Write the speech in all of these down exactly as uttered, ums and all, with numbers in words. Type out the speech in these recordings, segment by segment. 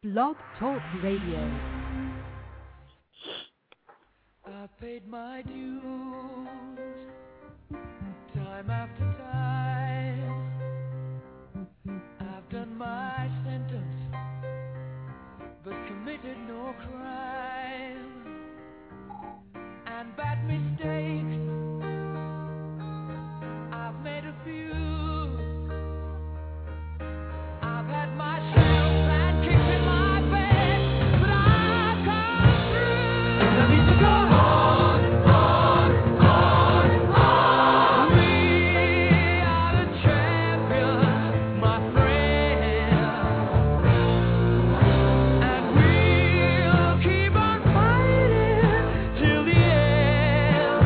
Blog Talk Radio. I paid my dues time after time. I've done my sentence, but committed no crime. And bad mistakes, I've made a few. I've had my share of bad kicks in my bed, but I've come through. I need to go on, on, on, on. We are the champions, my friend, and we'll keep on fighting till the end.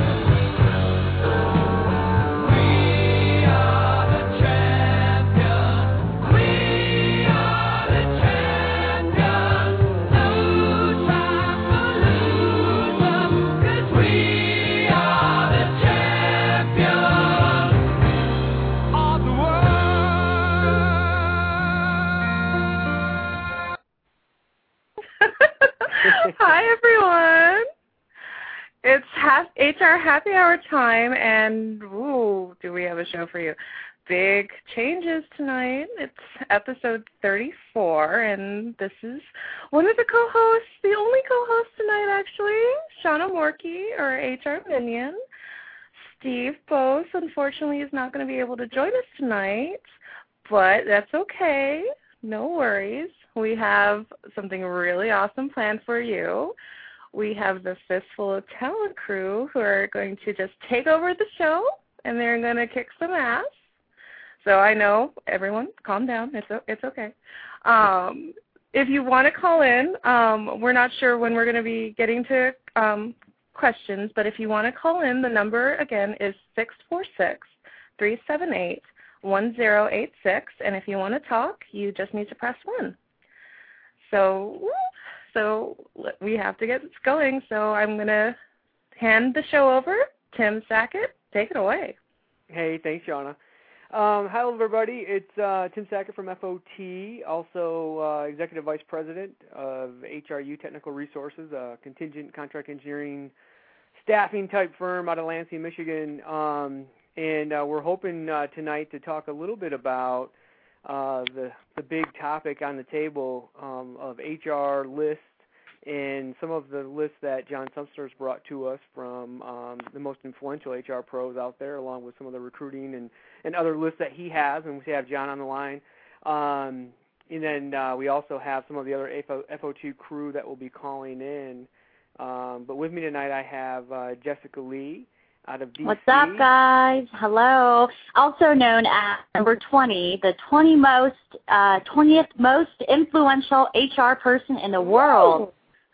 We are the champions. We are the champions. No time for losers, 'cause we are the champions of the world. Hi, everyone. It's half, H R Happy Hour time, and ooh, do we have a show for you. Big changes tonight. It's episode thirty-four, and this is one of the co-hosts, the only co-host tonight, actually, Shauna Morkey, or H R Minion. Steve Bose, unfortunately, is not going to be able to join us tonight, but that's okay. No worries. We have something really awesome planned for you. We have the Fistful of Talent crew who are going to just take over the show, and they're going to kick some ass. So I know, everyone, calm down. It's it's okay. Um, if you want to call in, um, we're not sure when we're going to be getting to um, questions, but if you want to call in, the number, again, is six four six, three seven eight, one zero eight six, and if you want to talk, you just need to press one. So, so we have to get this going, so I'm going to hand the show over. Tim Sackett, take it away. Hey, thanks, Shauna. Um, hello, everybody. It's uh, Tim Sackett from F O T, also uh, Executive Vice President of H R U Technical Resources, a contingent contract engineering staffing type firm out of Lansing, Michigan. Um, and uh, we're hoping uh, tonight to talk a little bit about uh, the, the big topic on the table um, of H R lists and some of the lists that John Sumster's brought to us from um, the most influential H R pros out there, along with some of the recruiting and, and other lists that he has, and we have John on the line. Um, and then uh, we also have some of the other F O two crew that will be calling in. Um, but with me tonight I have uh, Jessica Lee out of D C. What's up, guys? Hello. Also known as number twenty, the twenty most, uh, twentieth most influential H R person in the world.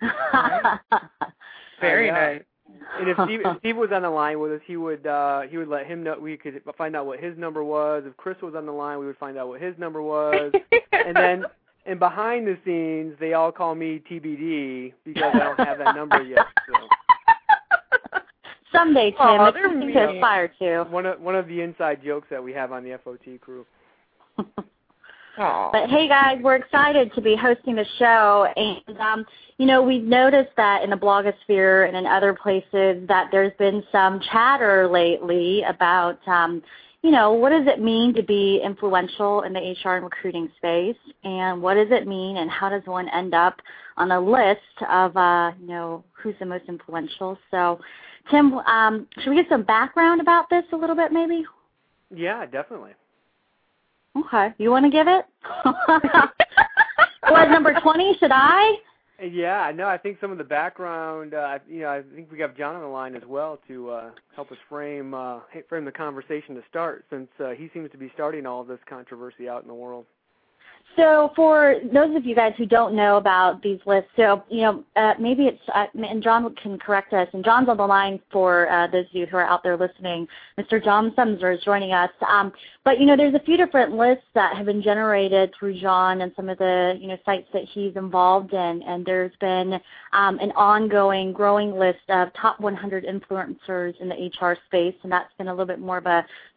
Very uh, nice. And if Steve, if Steve was on the line with us, he would uh, he would let him know. We could find out what his number was. If Chris was on the line, we would find out what his number was. And then, and behind the scenes, they all call me T B D because I don't have that number yet. So. Someday, Tim. Oh, it's something to aspire to. One of one of the inside jokes that we have on the F O T crew. But hey, guys, we're excited to be hosting the show, and um, you know, we've noticed that in the blogosphere and in other places that there's been some chatter lately about, um, you know, what does it mean to be influential in the H R and recruiting space, and what does it mean, and how does one end up on a list of, uh, you know, who's the most influential? So, Tim, um, should we get some background about this a little bit, maybe? Yeah, definitely. Okay. You want to give it? What, number twenty? Should I? Yeah, no, I think some of the background, uh, you know, I think we have John on the line as well to uh, help us frame uh, frame the conversation to start, since uh, he seems to be starting all of this controversy out in the world. So for those of you guys who don't know about these lists, so, you know, uh, maybe it's, uh, and John can correct us, and John's on the line for uh, those of you who are out there listening. Mister John Sumser is joining us. Um, but, you know, there's a few different lists that have been generated through John and some of the, you know, sites that he's involved in, and there's been um, an ongoing, growing list of top one hundred influencers in the H R space, and that's been a little bit more of a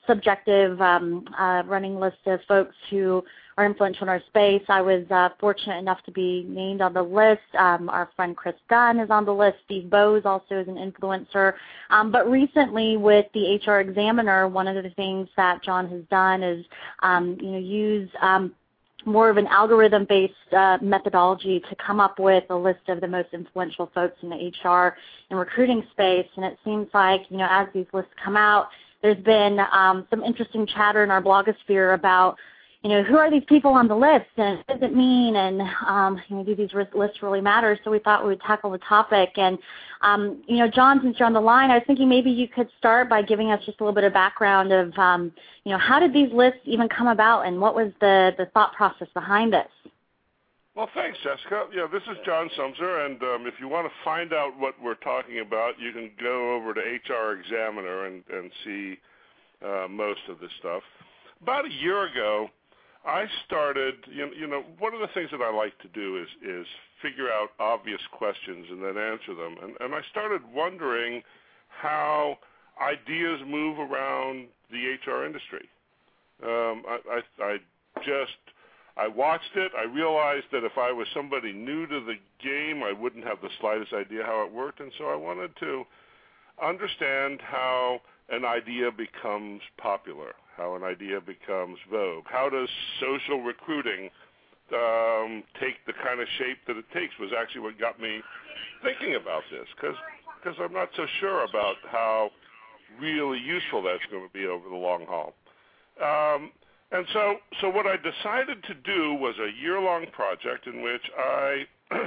subjective um, uh, running list of folks who are influential in our space. I was uh, fortunate enough to be named on the list. Um, our friend Chris Dunn is on the list. Steve Bowes also is an influencer. Um, but recently with the H R Examiner, one of the things that John has done is um, you know, use um, more of an algorithm-based uh, methodology to come up with a list of the most influential folks in the H R and recruiting space. And it seems like, you know, as these lists come out, there's been um, some interesting chatter in our blogosphere about, you know, who are these people on the list and what does it mean, and um, you know, do these lists really matter? So we thought we would tackle the topic. And, um, you know, John, since you're on the line, I was thinking maybe you could start by giving us just a little bit of background of, um, you know, how did these lists even come about, and what was the, the thought process behind this? Well, thanks, Jessica. Yeah, this is John Sumser, and um, if you want to find out what we're talking about, you can go over to H R Examiner and, and see uh, most of this stuff. About a year ago, I started, you, you know, one of the things that I like to do is, is figure out obvious questions and then answer them. And, and I started wondering how ideas move around the H R industry. Um, I, I, I just, I watched it. I realized that if I was somebody new to the game, I wouldn't have the slightest idea how it worked. And so I wanted to understand how an idea becomes popular, how an idea becomes vogue. How does social recruiting um, take the kind of shape that it takes was actually what got me thinking about this, because I'm not so sure about how really useful that's going to be over the long haul. Um, and so, so what I decided to do was a year-long project in which I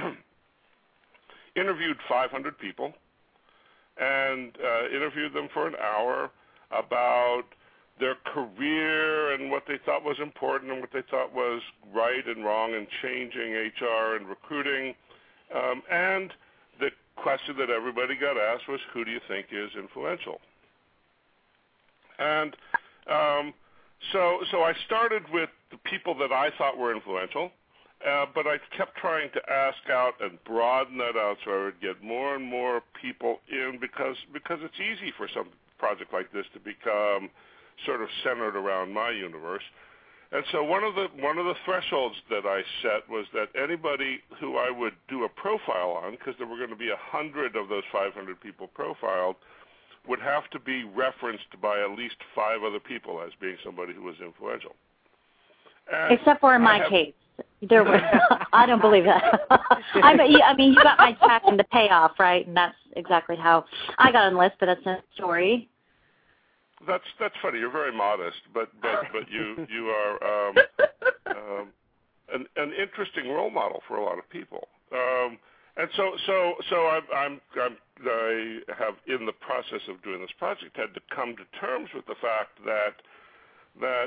interviewed five hundred people and uh, interviewed them for an hour about their career and what they thought was important and what they thought was right and wrong in changing H R and recruiting. Um, and the question that everybody got asked was, who do you think is influential? And um, so, so I started with the people that I thought were influential, uh, but I kept trying to ask out and broaden that out so I would get more and more people in, because because it's easy for some project like this to become sort of centered around my universe. And so one of the one of the thresholds that I set was that anybody who I would do a profile on, because there were going to be a hundred of those five hundred people profiled, would have to be referenced by at least five other people as being somebody who was influential. And except for in my have, case. There were, I don't believe that. I, mean, I mean, you got my check and the payoff, right? And that's exactly how I got on the list, but that's a story. That's that's funny. You're very modest, but but, but you you are um, um, an an interesting role model for a lot of people. Um, and so so so I'm, I'm I'm I have in the process of doing this project had to come to terms with the fact that that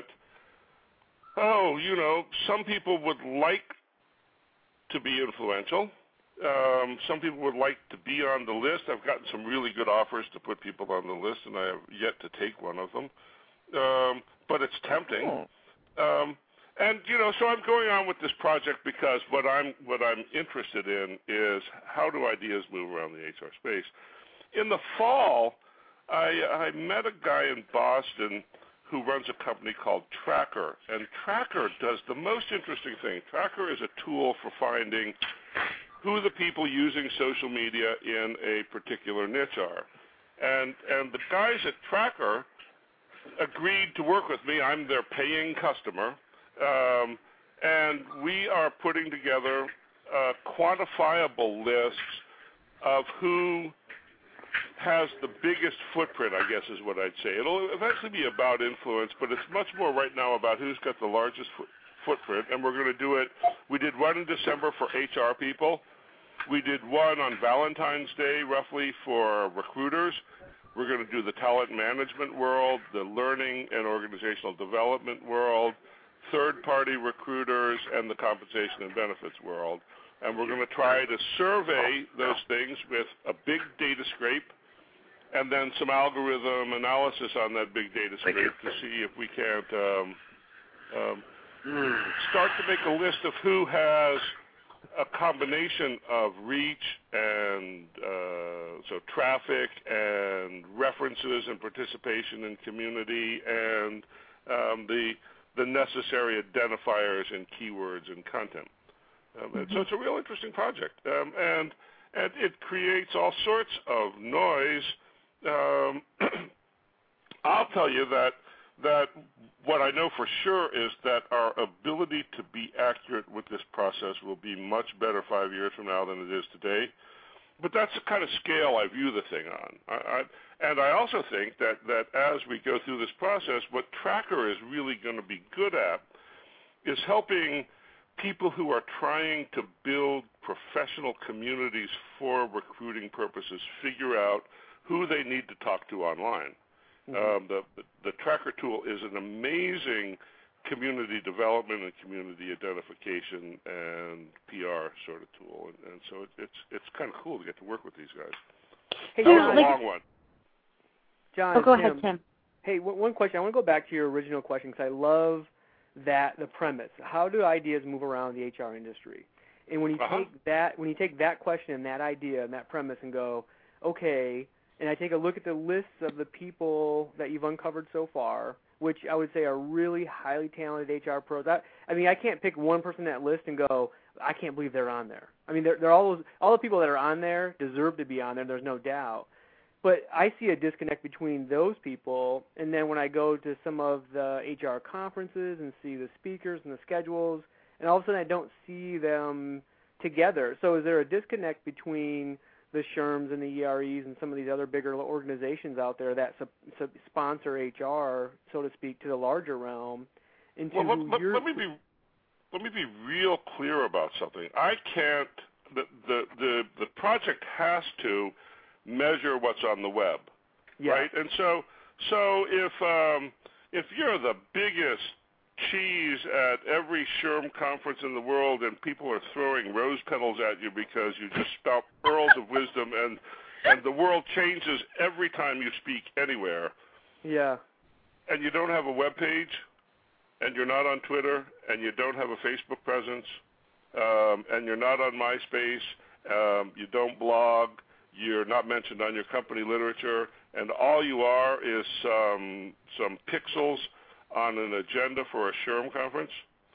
oh you know some people would like to be influential. Um, some people would like to be on the list. I've gotten some really good offers to put people on the list, and I have yet to take one of them. Um, but it's tempting. Um, and you know, so I'm going on with this project because what I'm what I'm interested in is how do ideas move around the H R space. In the fall, I, I met a guy in Boston who runs a company called Tracker, and Tracker does the most interesting thing. Tracker is a tool for finding who the people using social media in a particular niche are. And and the guys at Tracker agreed to work with me. I'm their paying customer. Um, and we are putting together uh, quantifiable lists of who has the biggest footprint, I guess is what I'd say. It'll eventually be about influence, but it's much more right now about who's got the largest foot footprint, and we're going to do it. We did one in December for H R people. We did one on Valentine's Day, roughly, for recruiters. We're going to do the talent management world, the learning and organizational development world, third-party recruiters, and the compensation and benefits world. And we're going to try to survey those things with a big data scrape and then some algorithm analysis on that big data scrape to see if we can't um, um, start to make a list of who has a combination of reach and uh, so traffic and references and participation in community and um, the the necessary identifiers and keywords and content. Um, mm-hmm. So it's a real interesting project, um, and and it creates all sorts of noise. Um, I'll tell you that that what I know for sure is that our ability to be accurate with this process will be much better five years from now than it is today. But that's the kind of scale I view the thing on. I, I, and I also think that, that as we go through this process, what Tracker is really going to be good at is helping people who are trying to build professional communities for recruiting purposes figure out who they need to talk to online. Mm-hmm. Um, the, the, the Tracker tool is an amazing community development and community identification and P R sort of tool, and, and so it, it's it's kind of cool to get to work with these guys. Hey, that John, was a long one. John, oh, go Tim, ahead, Tim. Hey, w- one question. I want to go back to your original question because I love that the premise. How do ideas move around the H R industry? And when you uh-huh. take that, when you take that question and that idea and that premise and go, okay. And I take a look at the lists of the people that you've uncovered so far, which I would say are really highly talented H R pros. I, I mean, I can't pick one person on that list and go, I can't believe they're on there. I mean, they're, they're all those, all the people that are on there deserve to be on there. There's no doubt. But I see a disconnect between those people, and then when I go to some of the H R conferences and see the speakers and the schedules, and all of a sudden I don't see them together. So is there a disconnect between the S H R Ms and the E R Es and some of these other bigger organizations out there that sub, sub sponsor H R, so to speak, to the larger realm? Into well, let, let, your... let me be let me be real clear about something. I can't. The, the the the project has to measure what's on the web, yeah. right? And so so if um, if you're the biggest cheese at every S H R M conference in the world and people are throwing rose petals at you because you just spout pearls of wisdom and and the world changes every time you speak anywhere. Yeah. And you don't have a web page and you're not on Twitter and you don't have a Facebook presence um, and you're not on MySpace, um, you don't blog, you're not mentioned on your company literature, and all you are is um, some pixels on an agenda for a S H R M conference,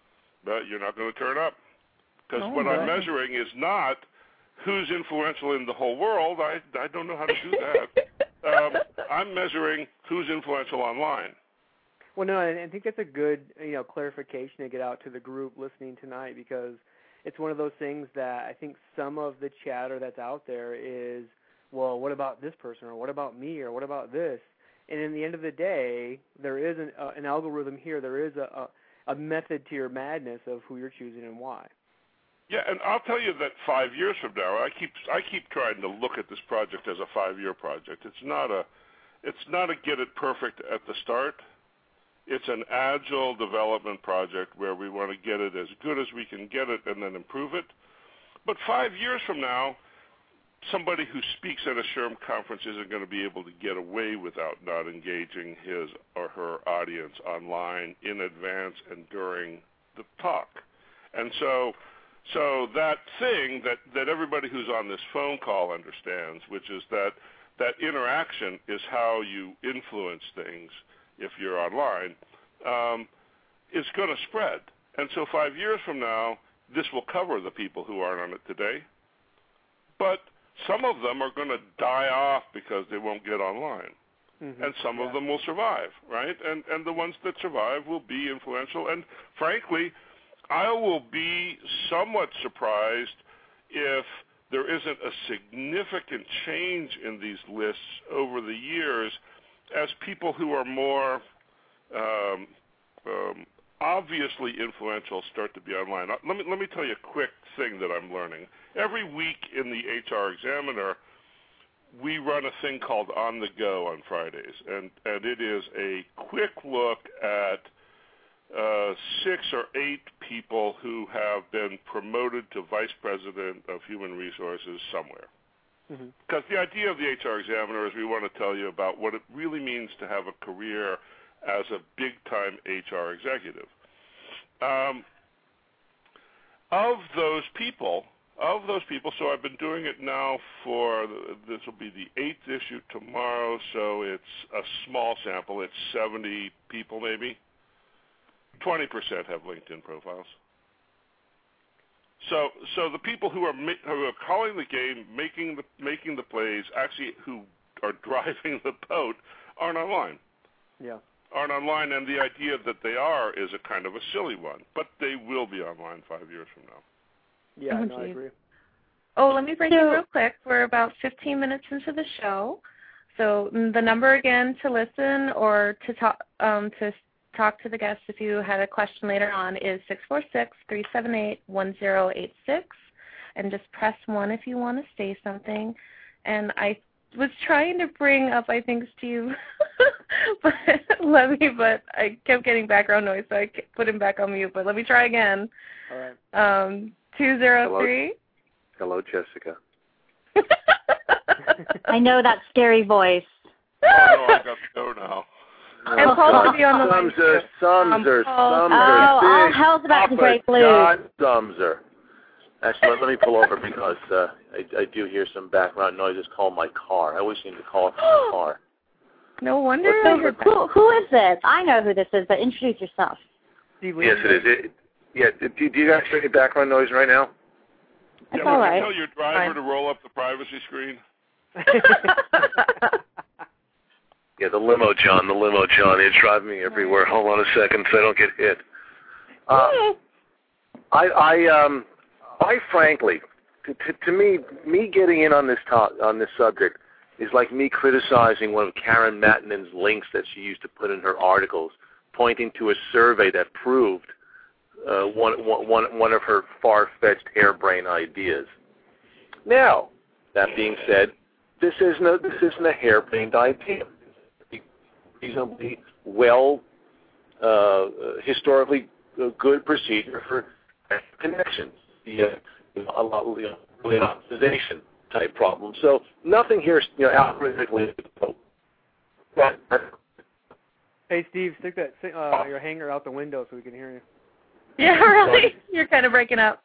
but you're not going to turn up. Because oh, what right. I'm measuring is not who's influential in the whole world. I, I don't know how to do that. um, I'm measuring who's influential online. Well, no, and I think that's a good, you know, clarification to get out to the group listening tonight, because it's one of those things that I think some of the chatter that's out there is, well, what about this person, or what about me, or what about this? And in the end of the day, there is an, uh, an algorithm here. There is a, a, a method to your madness of who you're choosing and why. Yeah, and I'll tell you that five years from now, I keep I keep trying to look at this project as a five-year project. It's not a it's not a get it perfect at the start. It's an agile development project where we want to get it as good as we can get it and then improve it. But five years from now, somebody who speaks at a S H R M conference isn't going to be able to get away without not engaging his or her audience online in advance and during the talk. And so so that thing that, that everybody who's on this phone call understands, which is that that interaction is how you influence things if you're online, um, is going to spread. And so five years from now, this will cover the people who aren't on it today. But some of them are going to die off because they won't get online. Mm-hmm. And some yeah. of them will survive, right? And and the ones that survive will be influential. And frankly, I will be somewhat surprised if there isn't a significant change in these lists over the years as people who are more um, um, obviously influential start to be online. Let me let me tell you a quick thing that I'm learning. Every week in the H R Examiner, we run a thing called On the Go on Fridays, and, and it is a quick look at uh, six or eight people who have been promoted to Vice President of Human Resources somewhere. Because mm-hmm. the idea of the H R Examiner is we want to tell you about what it really means to have a career as a big-time H R executive. Um, of those people, of those people, so I've been doing it now for, this will be the eighth issue tomorrow, so it's a small sample. It's seventy people maybe. twenty percent have LinkedIn profiles. So, so the people who are ma- who are calling the game, making the making the plays, actually who are driving the boat, aren't online. Yeah. Aren't online, and the idea that they are is a kind of a silly one, but they will be online five years from now. Yeah, Oh, no, I geez. agree. Oh, let me break in real quick. We're about fifteen minutes into the show. So mm, the number again to listen or to talk um, to talk to the guests if you had a question later on is six four six, three seven eight, one zero eight six. And just press one if you want to say something. And I was trying to bring up, I think, Steve but Levy, but I kept getting background noise, so I put him back on mute. But let me try again. All right. Um, two zero three. Hello, Jessica. I know that scary voice. Oh, no, I got to go now. And Paul will be on the line, Sumser, too. Sumser, Um, Paul- Sumser. Oh, all big hell's about to Papa break loose. John Sumser. Actually, let, let me pull over because uh, I, I do hear some background noises. Call my car. I always seem to call from my car. No wonder. So I heard that. who, who is this? I know who this is, but introduce yourself. Steve Lee. Yes, it is. It, yeah, do, do you guys hear any background noise right now? That's yeah, all would you right. tell your driver Fine. to roll up the privacy screen? Yeah, the limo, John, the limo, John. It's driving me everywhere. Hold on a second so I don't get hit. Uh, I, I, um, I frankly, to, to, to me, me getting in on this top, on this subject is like me criticizing one of Karen Mattinen's links that she used to put in her articles, pointing to a survey that proved uh, one, one, one of her far-fetched harebrained ideas. Now, that being said, this isn't a, this isn't a harebrained idea. Reasonably well, uh, historically uh, good procedure for connections, the uh, you know, a lot of the optimization type problem. So nothing here, you know, algorithmically. Hey, Steve, stick that uh, your hanger out the window so we can hear you. Yeah, really? You're kind of breaking up.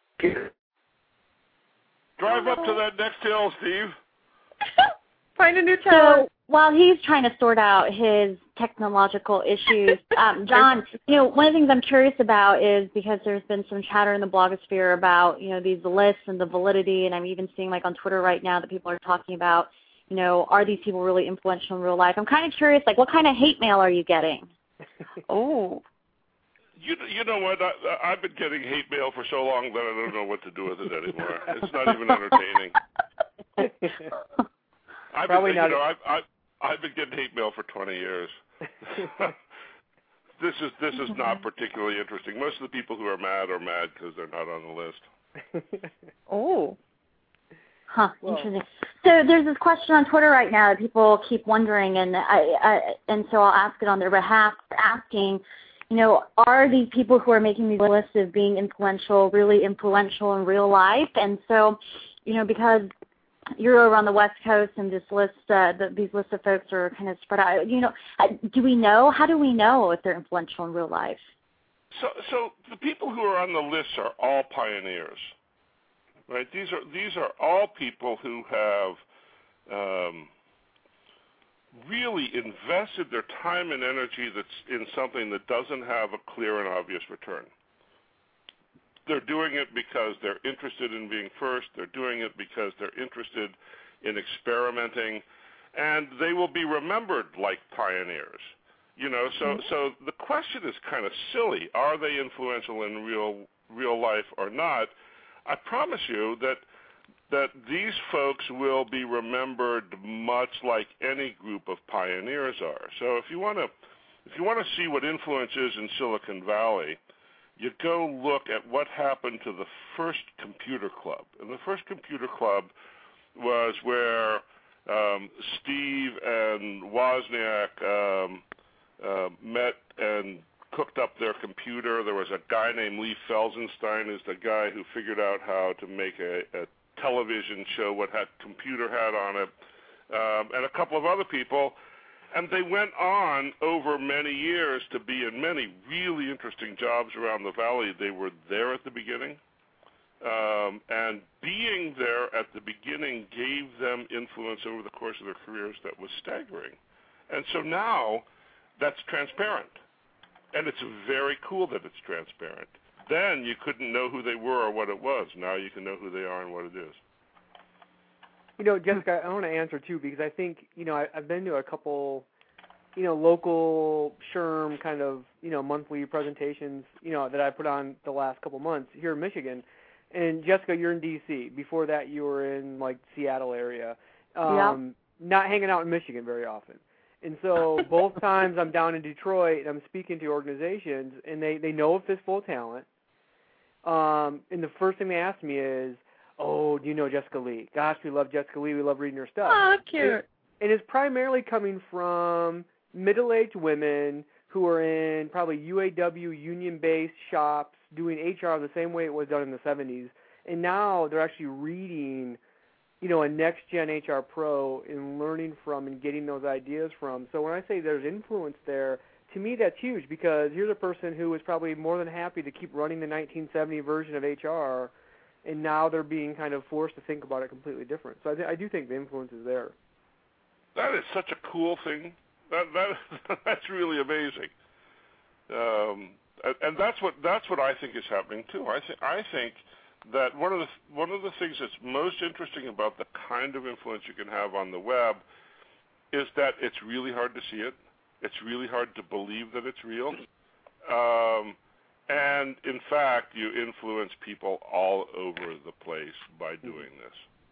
Drive up to that next hill, Steve. Find a new tower. So while he's trying to sort out his technological issues, um, John, you know, one of the things I'm curious about is because there's been some chatter in the blogosphere about, you know, these lists and the validity, and I'm even seeing like on Twitter right now that people are talking about, you know, are these people really influential in real life? I'm kind of curious, like, what kind of hate mail are you getting? Oh. You, you know what? I, I've been getting hate mail for so long that I don't know what to do with it anymore. It's not even entertaining. I've Probably been, not. You know, I've, I've, I've been getting hate mail for twenty years. This is this is not particularly interesting. Most of the people who are mad are mad because they're not on the list. Oh. Huh, Well- interesting. So there's this question on Twitter right now that people keep wondering, and I, I and so I'll ask it on their behalf, asking, you know, are these people who are making these lists of being influential really influential in real life? And so, you know, because you're over on the West Coast and this list, uh, the, these lists of folks are kind of spread out, you know, do we know, how do we know if they're influential in real life? So, so the people who are on the list are all pioneers, right? These are these are all people who have um, really invested their time and energy that's in something that doesn't have a clear and obvious return. They're doing it because they're interested in being first. They're doing it because they're interested in experimenting, and they will be remembered like pioneers. You know, so so the question is kind of silly. Are they influential in real real life or not? I promise you that that these folks will be remembered much like any group of pioneers are. So if you want to if you want to see what influence is in Silicon Valley, you go look at what happened to the first computer club. And the first computer club was where um, Steve and Wozniak um, uh, met and cooked up their computer. There was a guy named Lee Felsenstein, who's the guy who figured out how to make a, a television show, what had computer had on it, um, and a couple of other people. And they went on over many years to be in many really interesting jobs around the valley. They were there at the beginning. Um, and being there at the beginning gave them influence over the course of their careers that was staggering. And so now that's transparent. And it's very cool that it's transparent. Then you couldn't know who they were or what it was. Now you can know who they are and what it is. You know, Jessica, I want to answer, too, because I think, you know, I, I've been to a couple, you know, local S H R M kind of, you know, monthly presentations, you know, that I put on the last couple months here in Michigan. And, Jessica, you're in D C Before that, you were in, like, Seattle area. Um, yeah. Not hanging out in Michigan very often. And so both times I'm down in Detroit and I'm speaking to organizations, and they, they know of Fistful of Talent. Um, and the first thing they ask me is, oh, do you know Jessica Lee? Gosh, we love Jessica Lee. We love reading her stuff. Oh, cute. And, and it's primarily coming from middle-aged women who are in probably U A W union-based shops doing H R the same way it was done in the seventies. And now they're actually reading, you know, a next-gen H R pro and learning from and getting those ideas from. So when I say there's influence there, to me that's huge, because here's a person who was probably more than happy to keep running the nineteen seventy version of H R, and now they're being kind of forced to think about it completely different. So I, th- I do think the influence is there. That is such a cool thing. That that that's really amazing. Um, and, and that's what that's what I think is happening too. I think I think that one of the one of the things that's most interesting about the kind of influence you can have on the web is that it's really hard to see it. It's really hard to believe that it's real. Um, and in fact, you influence people all over the place by doing this.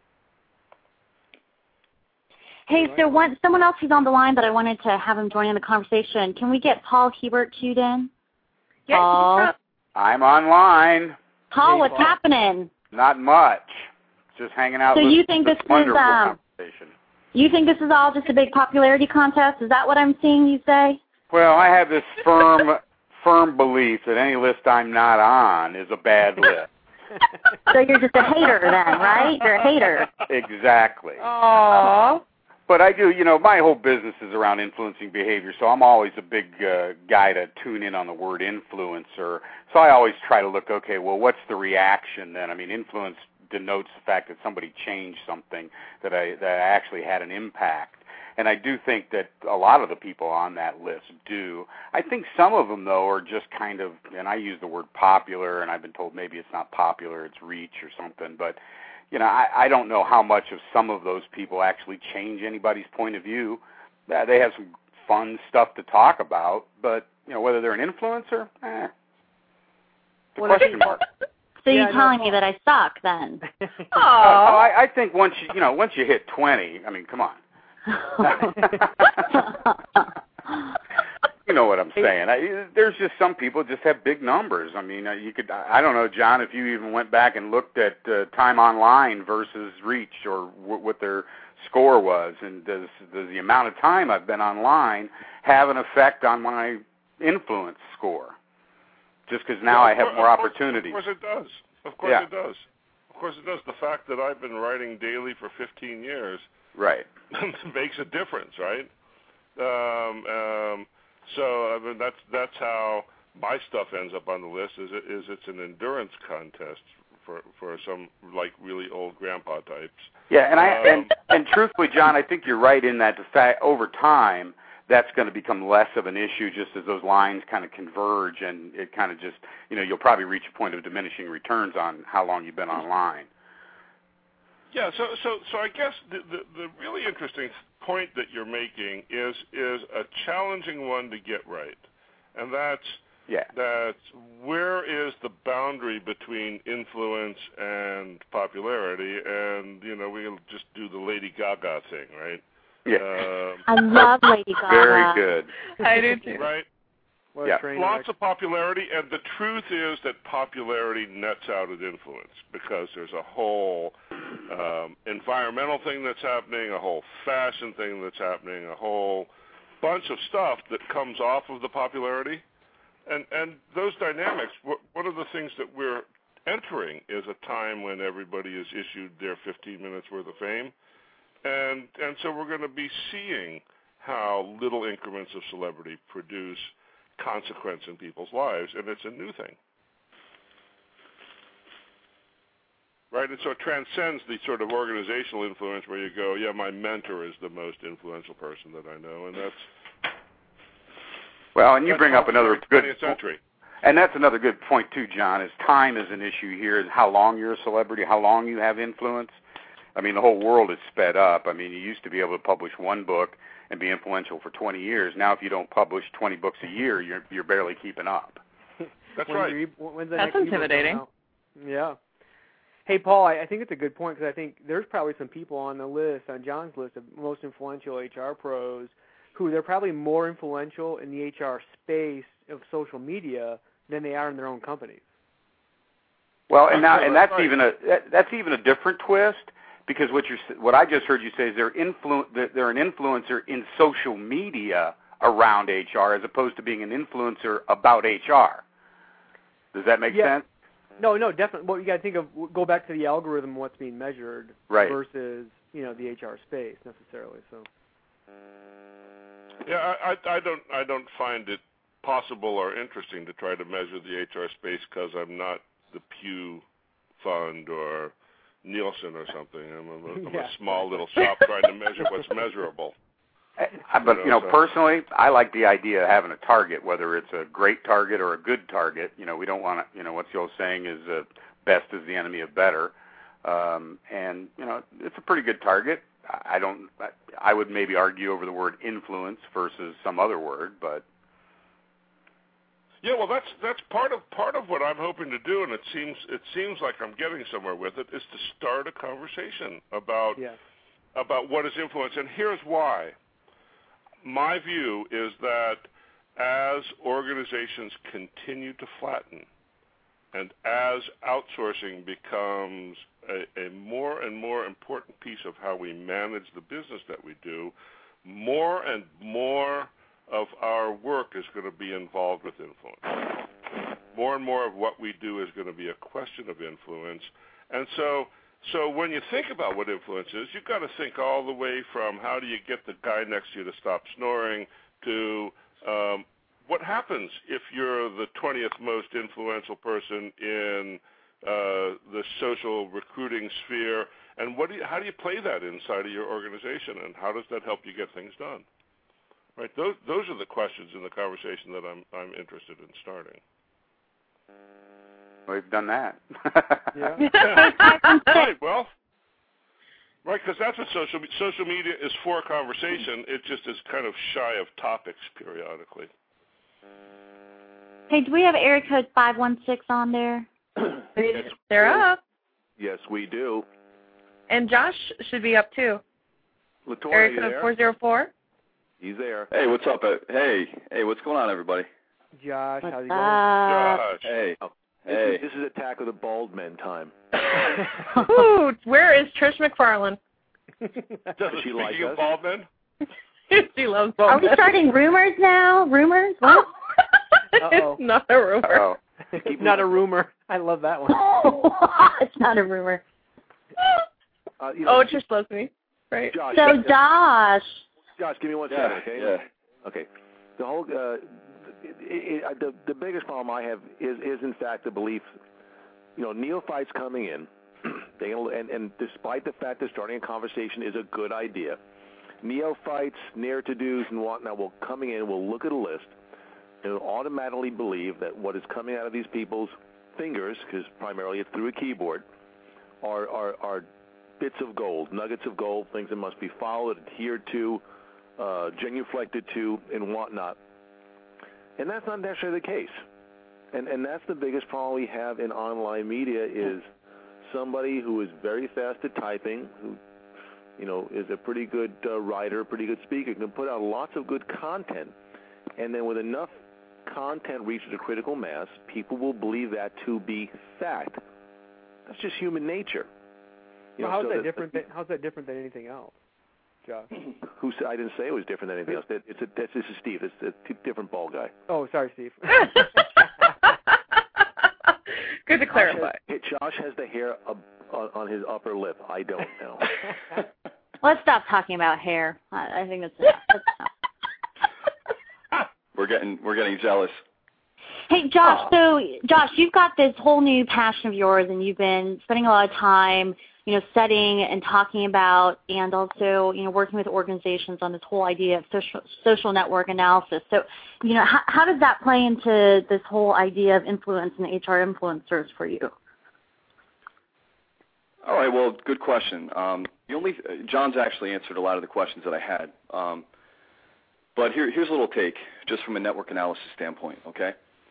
Hey, so one, someone else who's on the line that I wanted to have him join in the conversation. Can we get Paul Hebert queued in? Yeah, Paul, I'm online. Paul, Hey, what's Paul. happening? Not much. Just hanging out. So listening you think to this is, wonderful um, conversation. You think this is all just a big popularity contest? Is that what I'm seeing you say? Well, I have this firm, firm belief that any list I'm not on is a bad list. So you're just a hater then, right? You're a hater. Exactly. Aww. But I do, you know, my whole business is around influencing behavior, so I'm always a big uh, guy to tune in on the word influencer. So I always try to look, okay, well, what's the reaction then? I mean, influence denotes the fact that somebody changed something, that I that actually had an impact. And I do think that a lot of the people on that list do. I think some of them, though, are just kind of, and I use the word popular, and I've been told maybe it's not popular, it's reach or something, but you know, I, I don't know how much of some of those people actually change anybody's point of view. Uh, they have some fun stuff to talk about, but, you know, whether they're an influencer, eh, it's a Well, question mark. So Yeah, you're no, telling Paul. me that I suck then? Uh, Aww. oh, I, I think once you, you know, once you hit twenty, I mean, come on. You know what I'm saying. I, there's just some people just have big numbers. I mean, uh, you could, I don't know, John, if you even went back and looked at uh, time online versus reach, or w- what their score was, and does, does the amount of time I've been online have an effect on my influence score? Just because now Yeah, I of have course- more of course- opportunities. Of course it does. Of course Yeah. it does. Of course it does. The fact that I've been writing daily for fifteen years Right. makes a difference, right? Um, um, so I mean, that's that's how my stuff ends up on the list. Is it is it's an endurance contest for for some like really old grandpa types. Yeah, and I Um, and, and truthfully, John, I think you're right in that the fact over time that's going to become less of an issue just as those lines kind of converge, and it kind of just, you know, you'll probably reach a point of diminishing returns on how long you've been online. Yeah, so so so I guess the, the the really interesting point that you're making is is a challenging one to get right, and that's Yeah. that where is the boundary between influence and popularity? And you know, we'll just do the Lady Gaga thing, right? Yeah. Um, I love Lady Gaga. Very good. I do too. right. What a Yeah. train Lots wreck. of popularity, and the truth is that popularity nets out at influence because there's a whole um, environmental thing that's happening, a whole fashion thing that's happening, a whole bunch of stuff that comes off of the popularity. And and those dynamics, one of the things that we're entering is a time when everybody is issued their fifteen minutes worth of fame. And and so we're going to be seeing how little increments of celebrity produce consequence in people's lives, and it's a new thing. right? And so it transcends the sort of organizational influence where you go, yeah, my mentor is the most influential person that I know, and that's well, and you that's bring up another good twentieth century. And that's another good point too, John. Is time is an issue here. Is how long you're a celebrity, how long you have influence. I mean, the whole world is sped up. I mean, you used to be able to publish one book and be influential for twenty years. Now, if you don't publish twenty books a year, you're you're barely keeping up. That's when's right. Your, when's the That's next intimidating. Yeah. Hey, Paul, I, I think it's a good point because I think there's probably some people on the list, on John's list of most influential H R pros, who they're probably more influential in the H R space of social media than they are in their own companies. Well, and now, That's and that's right. even a that, that's even a different twist because what you what I just heard you say is they're influ they're an influencer in social media around H R as opposed to being an influencer about H R. Does that make Yeah. sense? No, no, definitely. Well, you got to think of go back to the algorithm, what's being measured, Right. versus you know the H R space necessarily. So. Yeah, I, I, I don't I don't find it possible or interesting to try to measure the H R space because I'm not the Pew Fund or Nielsen or something. I'm a, I'm Yeah. a small little shop trying to measure what's measurable. I, but you know, so- personally, I like the idea of having a target, whether it's a great target or a good target. You know, we don't want to. You know, what's the old saying is, uh, "Best is the enemy of better." Um, and you know, it's a pretty good target. I don't. I, I would maybe argue over the word influence versus some other word, but Yeah, well, that's that's part of part of what I'm hoping to do, and it seems it seems like I'm getting somewhere with it. Is to start a conversation about Yeah. about what is influence, and here's why. My view is that as organizations continue to flatten, and as outsourcing becomes a, a more and more important piece of how we manage the business that we do, more and more of our work is going to be involved with influence. More and more of what we do is going to be a question of influence. And so so when you think about what influence is, you've got to think all the way from how do you get the guy next to you to stop snoring to um, what happens if you're the twentieth most influential person in uh, the social recruiting sphere, and what do you, how do you play that inside of your organization, and how does that help you get things done? Right, those those are the questions in the conversation that I'm I'm interested in starting. we've done that. Yeah. Right, well, right, because that's what social social media is for. Conversation. It just is kind of shy of topics periodically. Hey, do we have area code five one six on there? They- They're up. Yes, we do. And Josh should be up too. Latoya, Area you code there? four zero four. He's there. Hey, what's up? uh, Hey, hey, what's going on, everybody? Josh, What's how's it up? Gosh. Hey, Oh, hey. This is, this is Attack of the Bald Men time. going? Ooh, where is Trish McFarlane? Does she like Speaking us? of bald men, She loves bald Are we men. starting rumors now? Rumors? What? It's not a rumor. Oh, It's not a rumor. I love that one. It's not a rumor. Uh, you know, Oh, Trish loves me. Right. Josh, So, uh, Josh. Josh, give me one Yeah, second, okay? yeah. Okay. The whole uh, it, it, the the biggest problem I have is is in fact the belief, you know, neophytes coming in, they and and despite the fact that starting a conversation is a good idea, neophytes, ne'er-to-dos, and whatnot will coming in will look at a list and will automatically believe that what is coming out of these people's fingers, because primarily it's through a keyboard, are are are bits of gold, nuggets of gold, things that must be followed, adhered to, uh, genuflected to, and whatnot. And that's not necessarily the case. And and that's the biggest problem we have in online media is somebody who is very fast at typing, who, you know, is a pretty good uh, writer, pretty good speaker, can put out lots of good content. And then with enough content reaches a critical mass, people will believe that to be fact. That's just human nature. You Well, know, how's so that the- different? Than, how's that different than anything else, Josh? Who said, I didn't say it was different than anything else. That, it's a, that's, this is Steve. It's a t- different ball guy. Oh, sorry, Steve. Good to clarify. Josh has, Josh has the hair up, on, on his upper lip. I don't know. Let's stop talking about hair. I, I think that's enough. That's enough. We're getting we're getting jealous. Hey, Josh, so, Josh, you've got this whole new passion of yours, and you've been spending a lot of time, you know, studying and talking about, and also, you know, working with organizations on this whole idea of social, social network analysis. So, you know, how, how does that play into this whole idea of influence and H R influencers for you? All right, well, good question. Um, the only John's actually answered a lot of the questions that I had. Um, but here, here's a little take, just from a network analysis standpoint, okay?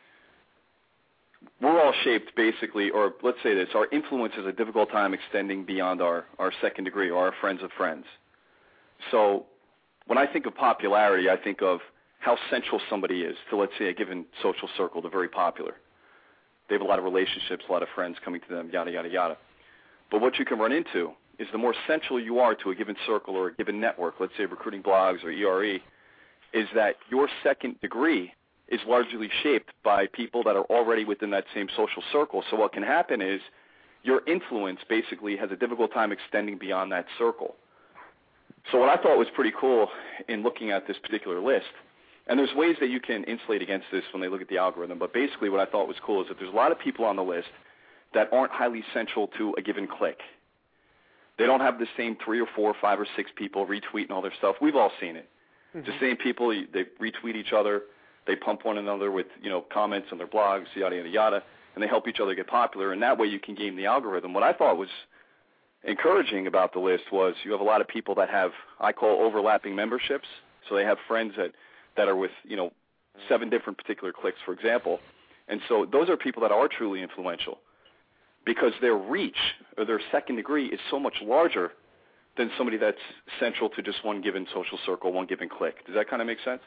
We're all shaped basically, or let's say this, our influence is a difficult time extending beyond our, our second degree or our friends of friends. So when I think of popularity, I think of how central somebody is to, let's say, a given social circle. They're very popular. They have a lot of relationships, a lot of friends coming to them, yada, yada, yada. But what you can run into is the more central you are to a given circle or a given network, let's say recruiting blogs or E R E, is that your second degree is largely shaped by people that are already within that same social circle. So what can happen is your influence basically has a difficult time extending beyond that circle. So what I thought was pretty cool in looking at this particular list, and there's ways that you can insulate against this when they look at the algorithm, but basically what I thought was cool is that there's a lot of people on the list that aren't highly central to a given clique. They don't have the same three or four, five or six people retweeting all their stuff. We've all seen it. Mm-hmm. The same people, they retweet each other. They pump one another with, you know, comments on their blogs, yada, yada, yada, and they help each other get popular, and that way you can game the algorithm. What I thought was encouraging about the list was you have a lot of people that have, I call overlapping memberships, so they have friends that, that are with, you know, seven different particular cliques, for example, and so those are people that are truly influential because their reach or their second degree is so much larger than somebody that's central to just one given social circle, one given clique. Does that kind of make sense?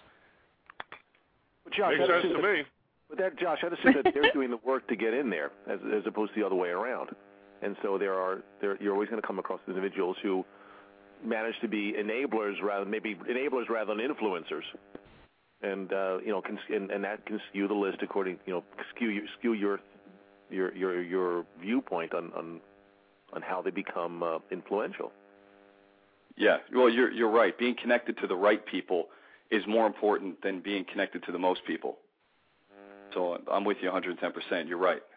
Josh, Makes sense to me. But that, Josh, I understand that they're doing the work to get in there, as, as opposed to the other way around. And so there are, there, you're always going to come across individuals who manage to be enablers rather, maybe enablers rather than influencers, and uh, you know, can, and, and that can skew the list according, you know, skew your, skew your, your, your, your viewpoint on, on, on how they become uh, influential. Yeah, well, you're you're right. Being connected to the right people is more important than being connected to the most people. So I'm with you one hundred ten percent. You're right.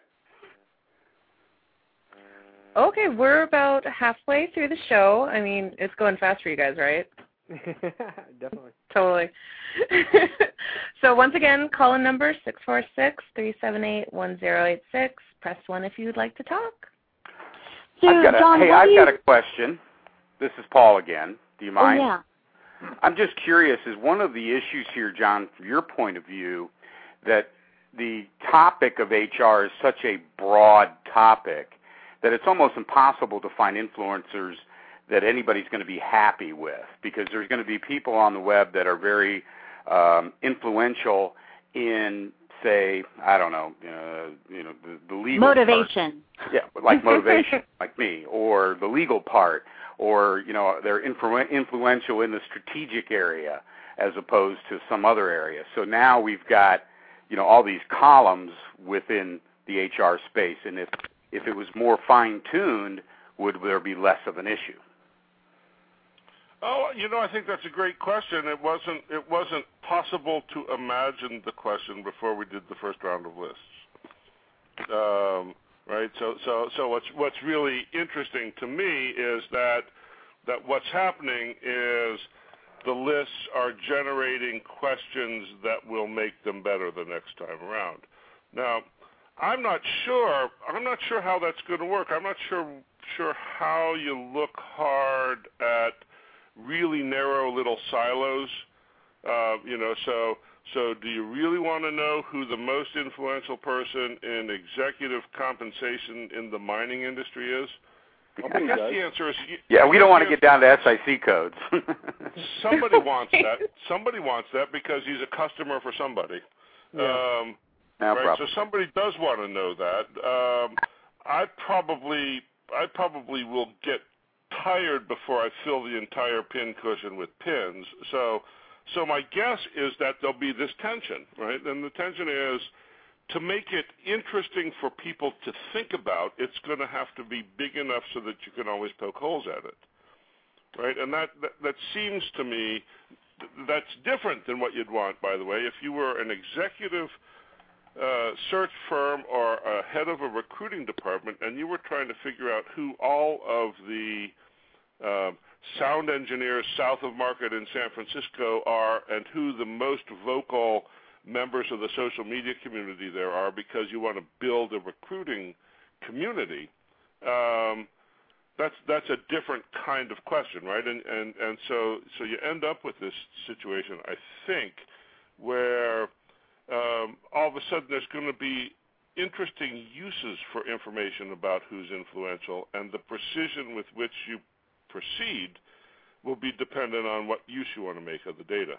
Okay, we're about halfway through the show. I mean, it's going fast for you guys, right? Definitely. Totally. So once again, call-in number six four six, three seven eight, one zero eight six. Press one if you would like to talk. So, I've got a, John, hey, what I've do you... got a question. This is Paul again. Do you mind? Oh, yeah. I'm just curious, is one of the issues here, John, from your point of view, that the topic of H R is such a broad topic that it's almost impossible to find influencers that anybody's going to be happy with, because there's going to be people on the web that are very um, influential in, say, I don't know, uh, you know, the, the legal motivation. Part. Yeah, like motivation, like me, or the legal part, or, you know, they're influ- influential in the strategic area as opposed to some other area. So now we've got, you know, all these columns within the H R space, and if if it was more fine-tuned, would there be less of an issue? Oh, you know, I think that's a great question. It wasn't it wasn't possible to imagine the question before we did the first round of lists. Um, right. So so so what's what's really interesting to me is that that what's happening is the lists are generating questions that will make them better the next time around. Now, I'm not sure. I'm not sure how that's going to work. I'm not sure sure how you look hard at really narrow little silos. Uh, you know, so so do you really want to know who the most influential person in executive compensation in the mining industry is? I guess the answer is yeah. We don't want to get down to S I C codes. Somebody wants that. Somebody wants that because he's a customer for somebody. Yeah. Um, no right. problem. So somebody does want to know that. Um, I probably, I probably will get tired before I fill the entire pin cushion with pins. So, so my guess is that there'll be this tension, right? And the tension is, to make it interesting for people to think about, it's going to have to be big enough so that you can always poke holes at it, right? And that, that, that seems to me, that's different than what you'd want, by the way. If you were an executive uh, search firm or a head of a recruiting department, and you were trying to figure out who all of the uh, sound engineers south of Market in San Francisco are and who the most vocal members of the social media community there are, because you want to build a recruiting community, um, that's that's a different kind of question, right? And and and so so you end up with this situation, I think, where um, all of a sudden there's going to be interesting uses for information about who's influential, and the precision with which you proceed will be dependent on what use you want to make of the data.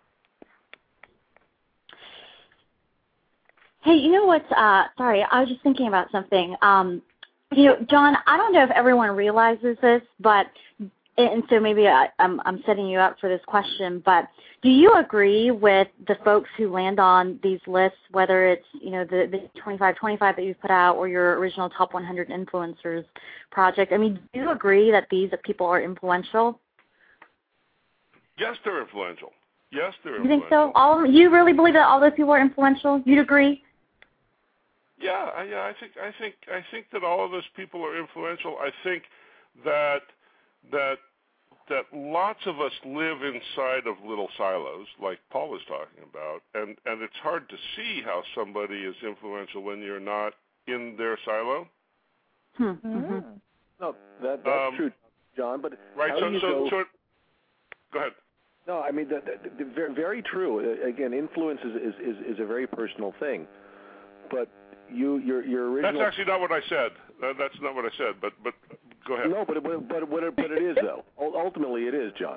Hey, you know what? Uh, sorry, I was just thinking about something. Um, you know, John, I don't know if everyone realizes this, but and so maybe I, I'm, I'm setting you up for this question, but do you agree with the folks who land on these lists, whether it's, you know, the, the twenty-five twenty-five that you've put out or your original Top one hundred Influencers project? I mean, do you agree that these people are influential? Yes, they're influential. Yes, they're you influential. You think so? All of them? You really believe that all those people are influential? You'd agree? Yeah, I, yeah, I think I think I think that all of those people are influential. I think that that that lots of us live inside of little silos, like Paul was talking about, and and it's hard to see how somebody is influential when you're not in their silo. Hmm. Mm-hmm. No, that that's um, true, John. But right, how so do you so, go... so go ahead. No, I mean, the, the, the, very, very true. Again, influence is, is, is, is a very personal thing. But you, your, your original... That's actually not what I said. That, that's not what I said, but but go ahead. No, but, but, but, but, it, but it is, though. Ultimately, it is, John.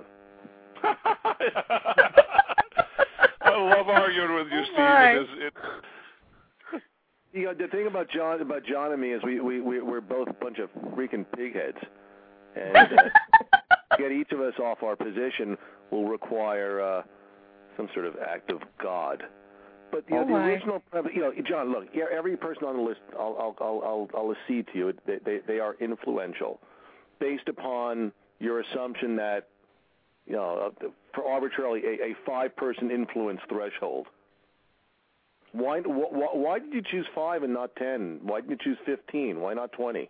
I love arguing with you, oh Steve. My. It is, it... You know, the thing about John, about John and me is we, we, we, we're both a bunch of freaking pigheads. And uh, to get each of us off our position will require uh, some sort of act of God. But you oh know, the my. original, you know, John, look, every person on the list, I'll, I'll, I'll, I'll accede to you, they, they, they are influential, based upon your assumption that, you know, for arbitrarily a, a five-person influence threshold. Why, why, why did you choose five and not ten? Why didn't you choose fifteen? Why not twenty?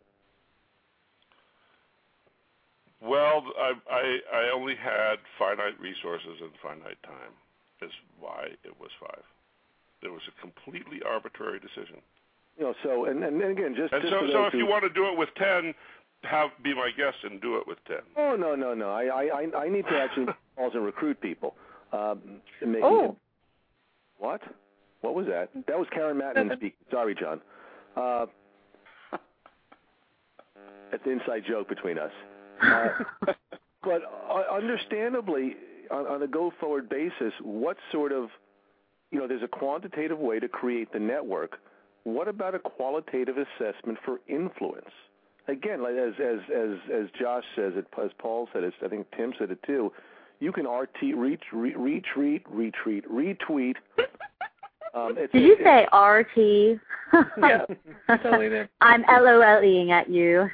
Well, I, I I only had finite resources and finite time. Is why it was five. It was a completely arbitrary decision. You know, so and and, and again, just and just so for so those if who, you want to do it with ten, have be my guest and do it with ten. Oh no no no! I I I need to actually calls and recruit people. Um, make, Oh. What? What was that? That was Karen Matman speaking. Sorry, John. Uh, it's an inside joke between us. Uh, but uh, understandably, on, on a go-forward basis, what sort of, you know, there's a quantitative way to create the network. What about a qualitative assessment for influence? Again, like as as as as Josh says it, as Paul said it, I think Tim said it too. You can R T, reach, re, retweet, retweet, retweet. Um, it's, Did you it's, say R T? Yeah, totally did. I'm LOLing at you.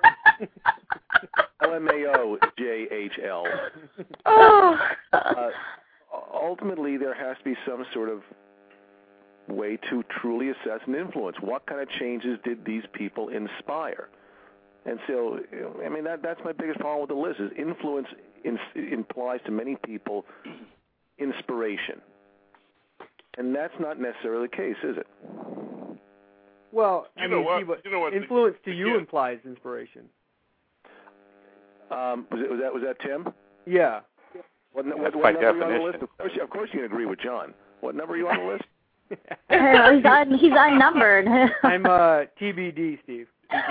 L M A O J H L. Oh. Uh, ultimately, there has to be some sort of way to truly assess an influence. What kind of changes did these people inspire? And so, I mean, that that's my biggest problem with the list is influence in, implies to many people inspiration. And that's not necessarily the case, is it? Well, I You know mean, what? see, but You know what? influence to The- you yeah. implies inspiration. Um, was, it, was that was that Tim? Yeah. What, what, That's what by number are you on the definition. list? Of course, of course you can agree with John. What number are you on the list? Oh, he's, un- he's unnumbered. I'm uh, T B D, Steve.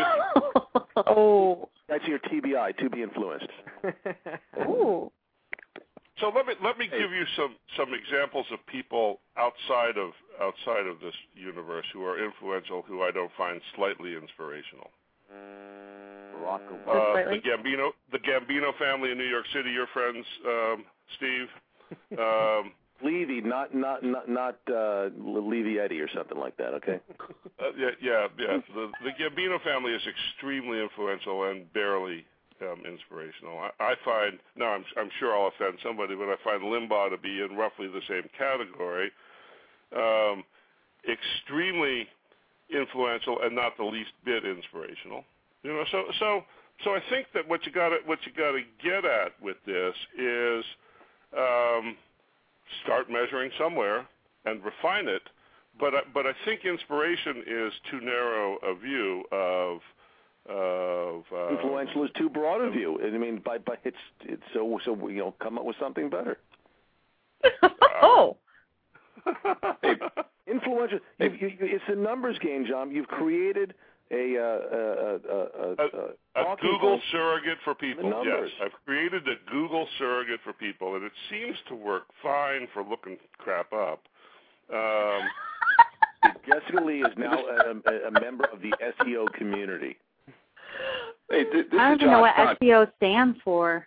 Oh. That's your T B I, to be influenced. Ooh. So let me let me give you some, some examples of people outside of outside of this universe who are influential, who I don't find slightly inspirational. Barack Uh, Obama. the Gambino the Gambino family in New York City, your friends, um, Steve. Um, Levy, not not not not uh, Levy Eddie or something like that. Okay. uh, yeah, yeah, yeah. The, the Gambino family is extremely influential and barely um, inspirational. I, I find no, I'm I'm sure I'll offend somebody, but I find Limbaugh to be in roughly the same category. Um, extremely influential and not the least bit inspirational. You know, so so so I think that what you got to what you got to get at with this is um, start measuring somewhere and refine it. But I, but I think inspiration is too narrow a view of of uh, influential is too broad a view. I mean, by by it's it's so so you know come up with something better. Oh. Influential. You, you, it's a numbers game, John. You've created a uh, a, a, a, a, a Google surrogate for people. Numbers. Yes, I've created a Google surrogate for people, and it seems to work fine for looking crap up. Um, Jessica Lee is now a, a member of the S E O community. Hey, th- this I don't is even know John. what John. S E O stands for.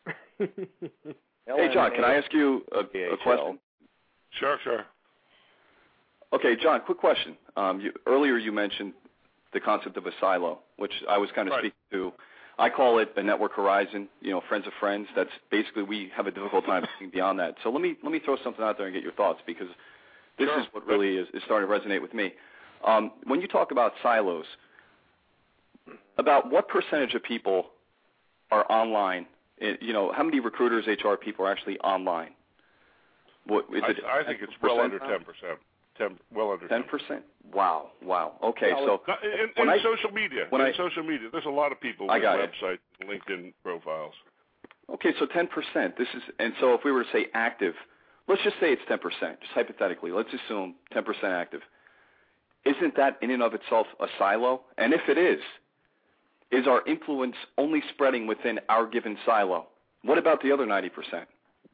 Hey, John, can I ask you a, a question? Sure, sure. Okay, John, quick question. Um, you, earlier you mentioned the concept of a silo, which I was kind of Right. speaking to. I call it a network horizon, you know, friends of friends. That's basically, we have a difficult time seeing beyond that. So let me let me throw something out there and get your thoughts, because this Sure. is what really is, is starting to resonate with me. Um, when you talk about silos, about what percentage of people are online? It, you know, how many recruiters, H R people are actually online? What, is I, it I think it's well under ten percent. Ten, well under ten percent. Wow, wow. Okay, well, so in, when in I, social media, when in I, social media, there's a lot of people I with got it. websites and LinkedIn profiles. Okay, so ten percent. This is, and so if we were to say active, let's just say it's ten percent, just hypothetically. Let's assume ten percent active. Isn't that in and of itself a silo? And if it is, is our influence only spreading within our given silo? What about the other ninety percent?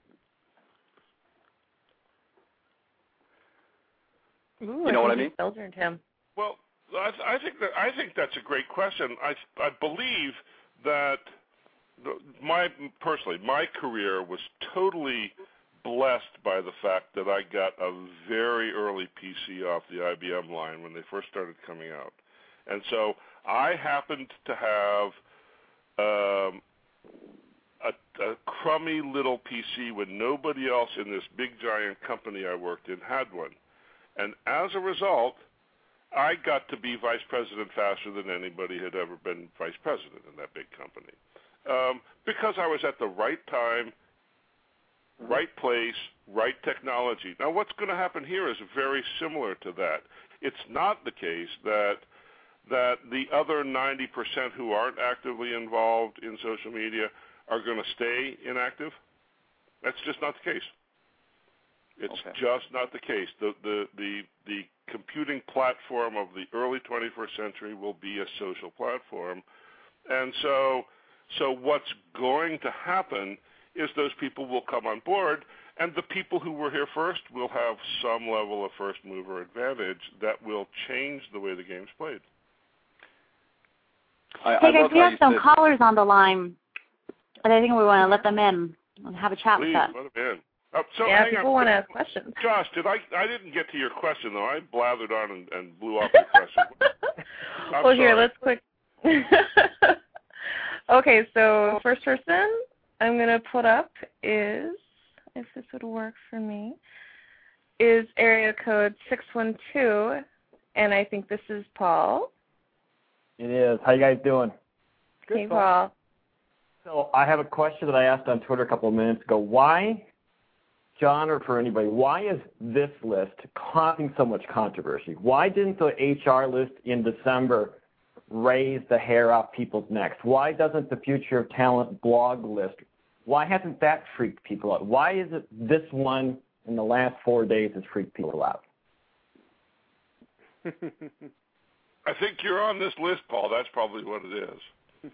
Ooh, You know I what I think mean? you filtered him. Well, I, I think that I think that's a great question. I I believe that the, my personally my career was totally blessed by the fact that I got a very early P C off the I B M line when they first started coming out, and so I happened to have um, a, a crummy little P C when nobody else in this big giant company I worked in had one. And as a result, I got to be vice president faster than anybody had ever been vice president in that big company, um, because I was at the right time, right place, right technology. Now, what's going to happen here is very similar to that. It's not the case that that the other ninety percent who aren't actively involved in social media are going to stay inactive. That's just not the case. It's Okay. just not the case. The, the the the computing platform of the early twenty-first century will be a social platform, and so so what's going to happen is those people will come on board, and the people who were here first will have some level of first mover advantage that will change the way the game's played. I, Hey I guys, love we how have you some said, callers on the line, and I think we want to let them in and have a chat Please with them. let them in. Oh, so yeah, hang people on. want to ask questions. Josh, did I? I didn't get to your question though. I blathered on and, and blew off your question. I'm well, here, sorry. let's quick. Okay, so first person I'm going to put up is, if this would work for me, is area code six one two, and I think this is Paul. It is. How you guys doing? Hey, Paul. So I have a question that I asked on Twitter a couple of minutes ago. Why, John, or for anybody, why is this list causing so much controversy? Why didn't the H R list in December raise the hair off people's necks? Why doesn't the Future of Talent blog list, why hasn't that freaked people out? Why is it this one in the last four days has freaked people out? I think you're on this list, Paul. That's probably what it is.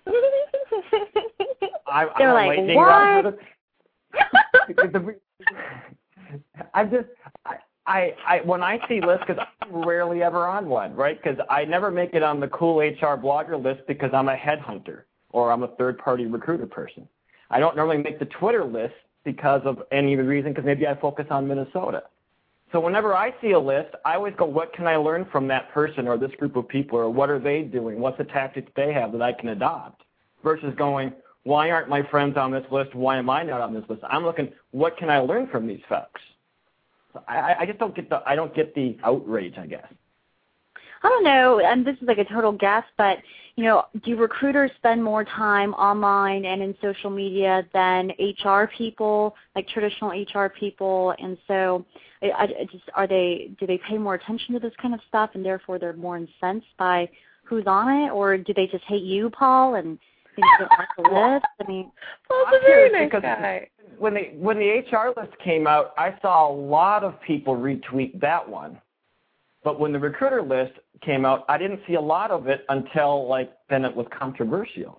I, They're I'm like, waiting what? around for the- I'm just, I, I, I, when I see lists, because I'm rarely ever on one, right? Because I never make it on the cool H R blogger list because I'm a headhunter or I'm a third-party recruiter person. I don't normally make the Twitter list because of any reason, because maybe I focus on Minnesota. So whenever I see a list, I always go, what can I learn from that person or this group of people, or what are they doing? What's the tactics they have that I can adopt? Versus going, why aren't my friends on this list? Why am I not on this list? I'm looking, what can I learn from these folks? I, I just don't get the I don't get the outrage, I guess. I don't know, and this is like a total guess, but, you know, do recruiters spend more time online and in social media than H R people, like traditional H R people? And so I, I just, are they, do they pay more attention to this kind of stuff and therefore they're more incensed by who's on it? Or do they just hate you, Paul, and think you don't like the list? I mean, Paul's a very nice guy. When, they, when the H R list came out, I saw a lot of people retweet that one. But when the recruiter list came out, I didn't see a lot of it until, like, then it was controversial.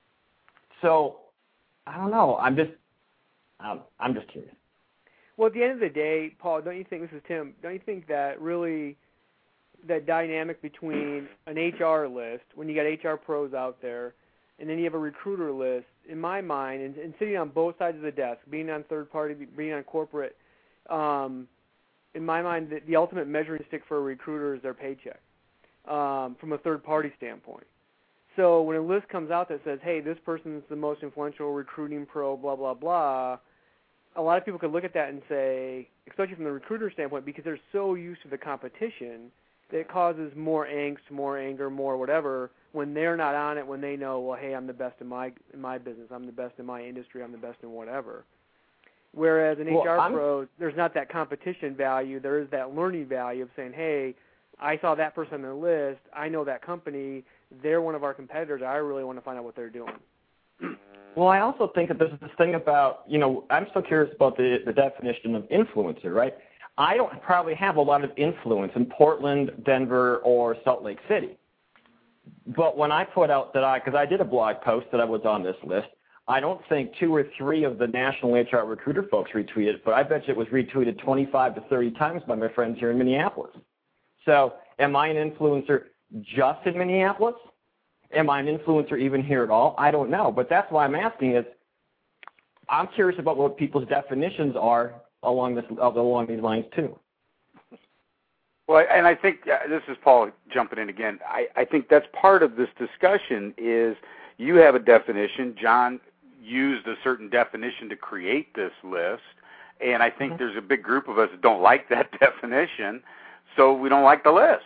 So, I don't know. I'm just, um, I'm just curious. Well, at the end of the day, Paul, don't you think, this is Tim, don't you think that really that dynamic between an H R list, when you got H R pros out there, and then you have a recruiter list, in my mind, and, and sitting on both sides of the desk, being on third party, being on corporate, um, in my mind, the, the ultimate measuring stick for a recruiter is their paycheck um, from a third-party standpoint. So when a list comes out that says, hey, this person is the most influential recruiting pro, blah, blah, blah, a lot of people could look at that and say, especially from the recruiter standpoint, because they're so used to the competition, that it causes more angst, more anger, more whatever, when they're not on it, when they know, well, hey, I'm the best in my in my business, I'm the best in my industry, I'm the best in whatever. Whereas in well, H R I'm, pros, there's not that competition value. There is that learning value of saying, hey, I saw that person on the list. I know that company. They're one of our competitors. I really want to find out what they're doing. Well, I also think that there's this thing about, you know, I'm so curious about the, the definition of influencer, right? I don't probably have a lot of influence in Portland, Denver, or Salt Lake City. But when I put out that I, because I did a blog post that I was on this list, I don't think two or three of the national H R recruiter folks retweeted it, but I bet you it was retweeted twenty-five to thirty times by my friends here in Minneapolis. So am I an influencer just in Minneapolis? Am I an influencer even here at all? I don't know. But that's why I'm asking is I'm curious about what people's definitions are along this along these lines too. Well, and I think uh, this is Paul jumping in again. I, I think that's part of this discussion is you have a definition. John used a certain definition to create this list, and I think mm-hmm. there's a big group of us that don't like that definition, so we don't like the list.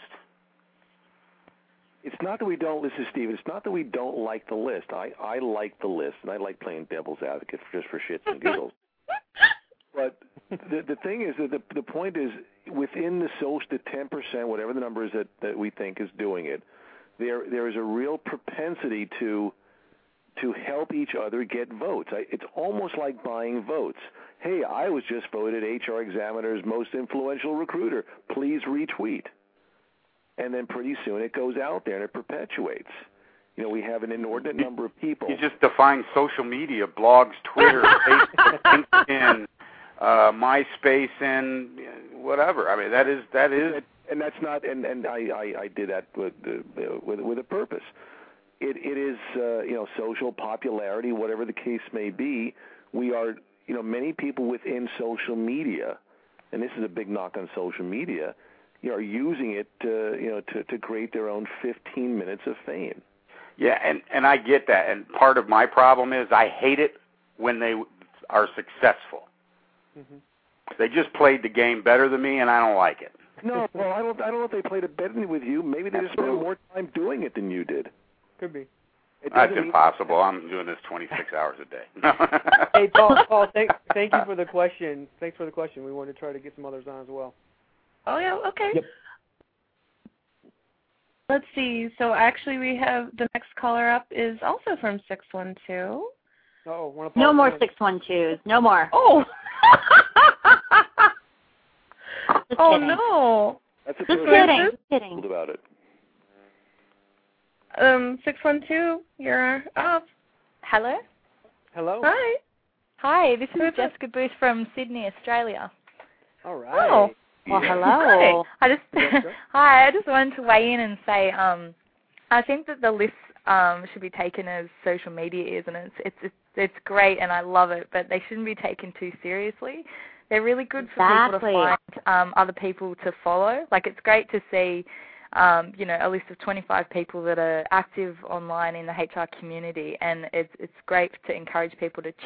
It's not that we don't, this is Steve, it's not that we don't like the list. I, I like the list, and I like playing devil's advocate just for shits and giggles. But the the thing is that the the point is within the social, the ten percent, whatever the number is that, that we think is doing it, there there is a real propensity to to help each other get votes. I, it's almost like buying votes. Hey, I was just voted H R Examiner's most influential recruiter. Please retweet. And then pretty soon it goes out there and it perpetuates. You know, we have an inordinate number of people. You just define social media, blogs, Twitter, Facebook, LinkedIn, uh, MySpace, and whatever. I mean, that is that is, and that's not. And, and I, I, I did that with, uh, with with a purpose. It it is uh, you know, social popularity, whatever the case may be. We are, you know, many people within social media, and this is a big knock on social media, you know, are using it to, you know, to, to create their own fifteen minutes of fame. Yeah, and, and I get that. And part of my problem is I hate it when they are successful. Mm-hmm. They just played the game better than me, and I don't like it. No, well, I don't. I don't know if they played it better with you. Maybe they just spent more time doing it than you did. Could be. That's impossible. I'm doing this twenty-six hours a day. Hey, Paul. Paul, thank thank you for the question. Thanks for the question. We wanted to try to get some others on as well. Oh yeah. Okay. Yep. Let's see. So actually, we have the next caller up is also from six one two. Oh, one no more six one twos. No more. Oh. Just oh kidding. no. That's a Just kidding. Just kidding. About it. Um, six one two. You're up. Hello. Hello. Hi. Hi. This is Jessica Booth from Sydney, Australia. All right. Oh. Well, hello. Hi. I just hi. I just wanted to weigh in and say, um, I think that the list um should be taken as social media is, and it's it's it's, it's great, and I love it, but they shouldn't be taken too seriously. They're really good for exactly. people to find um, other people to follow. Like, it's great to see, um, you know, a list of twenty-five people that are active online in the H R community, and it's it's great to encourage people to check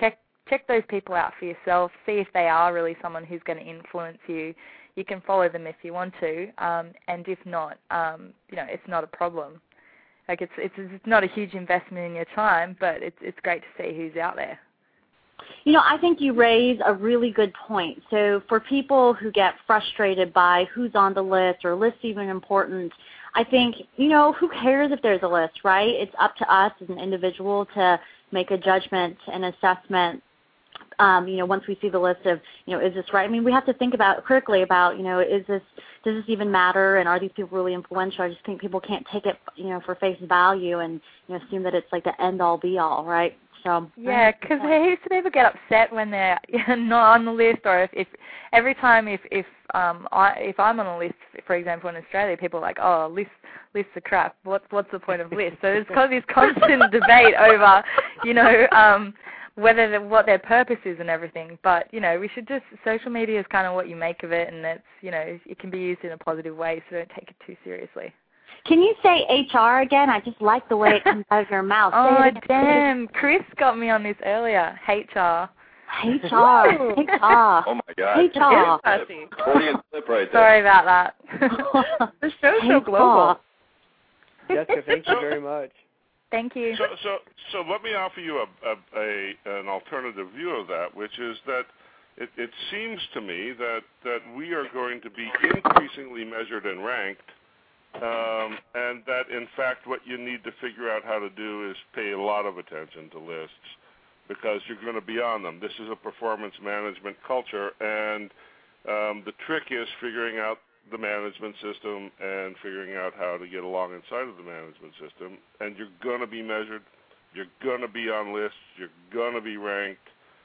check those people out for yourself. See if they are really someone who's going to influence you. You can follow them if you want to, um, and if not, um, you know, it's not a problem. Like it's it's it's not a huge investment in your time, but it's it's great to see who's out there. You know, I think you raise a really good point. So for people who get frustrated by who's on the list or list even important, I think, you know, who cares if there's a list, right? It's up to us as an individual to make a judgment and assessment. Um, you know, once we see the list of, you know, is this right? I mean, we have to think about critically about, you know, is this, does this even matter? And are these people really influential? I just think people can't take it, you know, for face value and, you know, assume that it's like the end all be all, right? So yeah, because they used to people get upset when they're not on the list, or if, if every time if if um I if I'm on a list, for example, in Australia, people are like, oh, lists lists are crap. What's what's the point of lists? So there's kind of this constant debate over, you know, um. whether the, what their purpose is and everything. But, you know, we should just, social media is kind of what you make of it, and it's, you know, it can be used in a positive way, so don't take it too seriously. Can you say H R again? I just like the way it comes out of your mouth. Oh, damn. Chris got me on this earlier. H R. H R. H R. Oh, my God. H R. Freudian slip right there. Sorry about that. The show's so global. Jessica, thank you very much. Thank you. So, so, so let me offer you a, a, a an alternative view of that, which is that it, it seems to me that, that we are going to be increasingly measured and ranked, um, and that, in fact, what you need to figure out how to do is pay a lot of attention to lists, because you're going to be on them. This is a performance management culture, and um, the trick is figuring out the management system and figuring out how to get along inside of the management system. And you're going to be measured. You're going to be on lists. You're going to be ranked.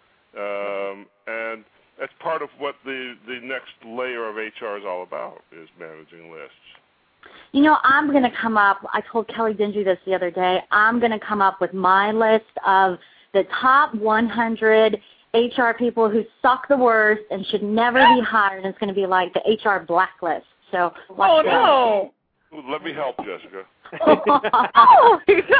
Um, and that's part of what the, the next layer of H R is all about, is managing lists. You know, I'm going to come up, I told Kelly Dingy this the other day, I'm going to come up with my list of the top one hundred H R people who suck the worst and should never be hired, and it's going to be like the H R blacklist. So watch oh, that. no. Let me help, Jessica. Oh,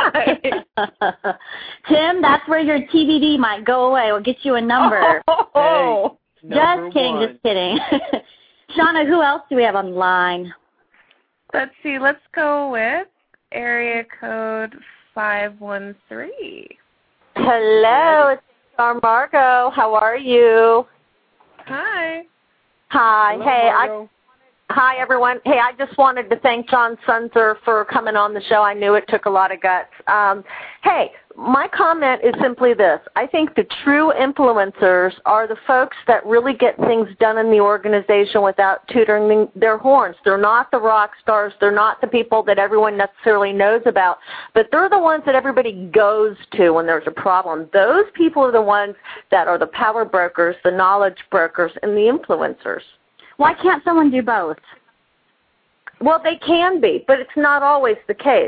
Tim, that's where your T B D might go away. We'll get you a number. Oh, hey, just number kidding, one. just kidding. Shauna, who else do we have on the line? Let's see. Let's go with area code five one three. Hello, it's H R Margot. How are you? Hi. Hi. Hello, hey, Margo. I. Hi, everyone. Hey, I just wanted to thank John Sunzer for coming on the show. I knew it took a lot of guts. Um, hey, my comment is simply this. I think the true influencers are the folks that really get things done in the organization without tutoring their horns. They're not the rock stars. They're not the people that everyone necessarily knows about, but they're the ones that everybody goes to when there's a problem. Those people are the ones that are the power brokers, the knowledge brokers, and the influencers. Why can't someone do both? Well, they can be, but it's not always the case.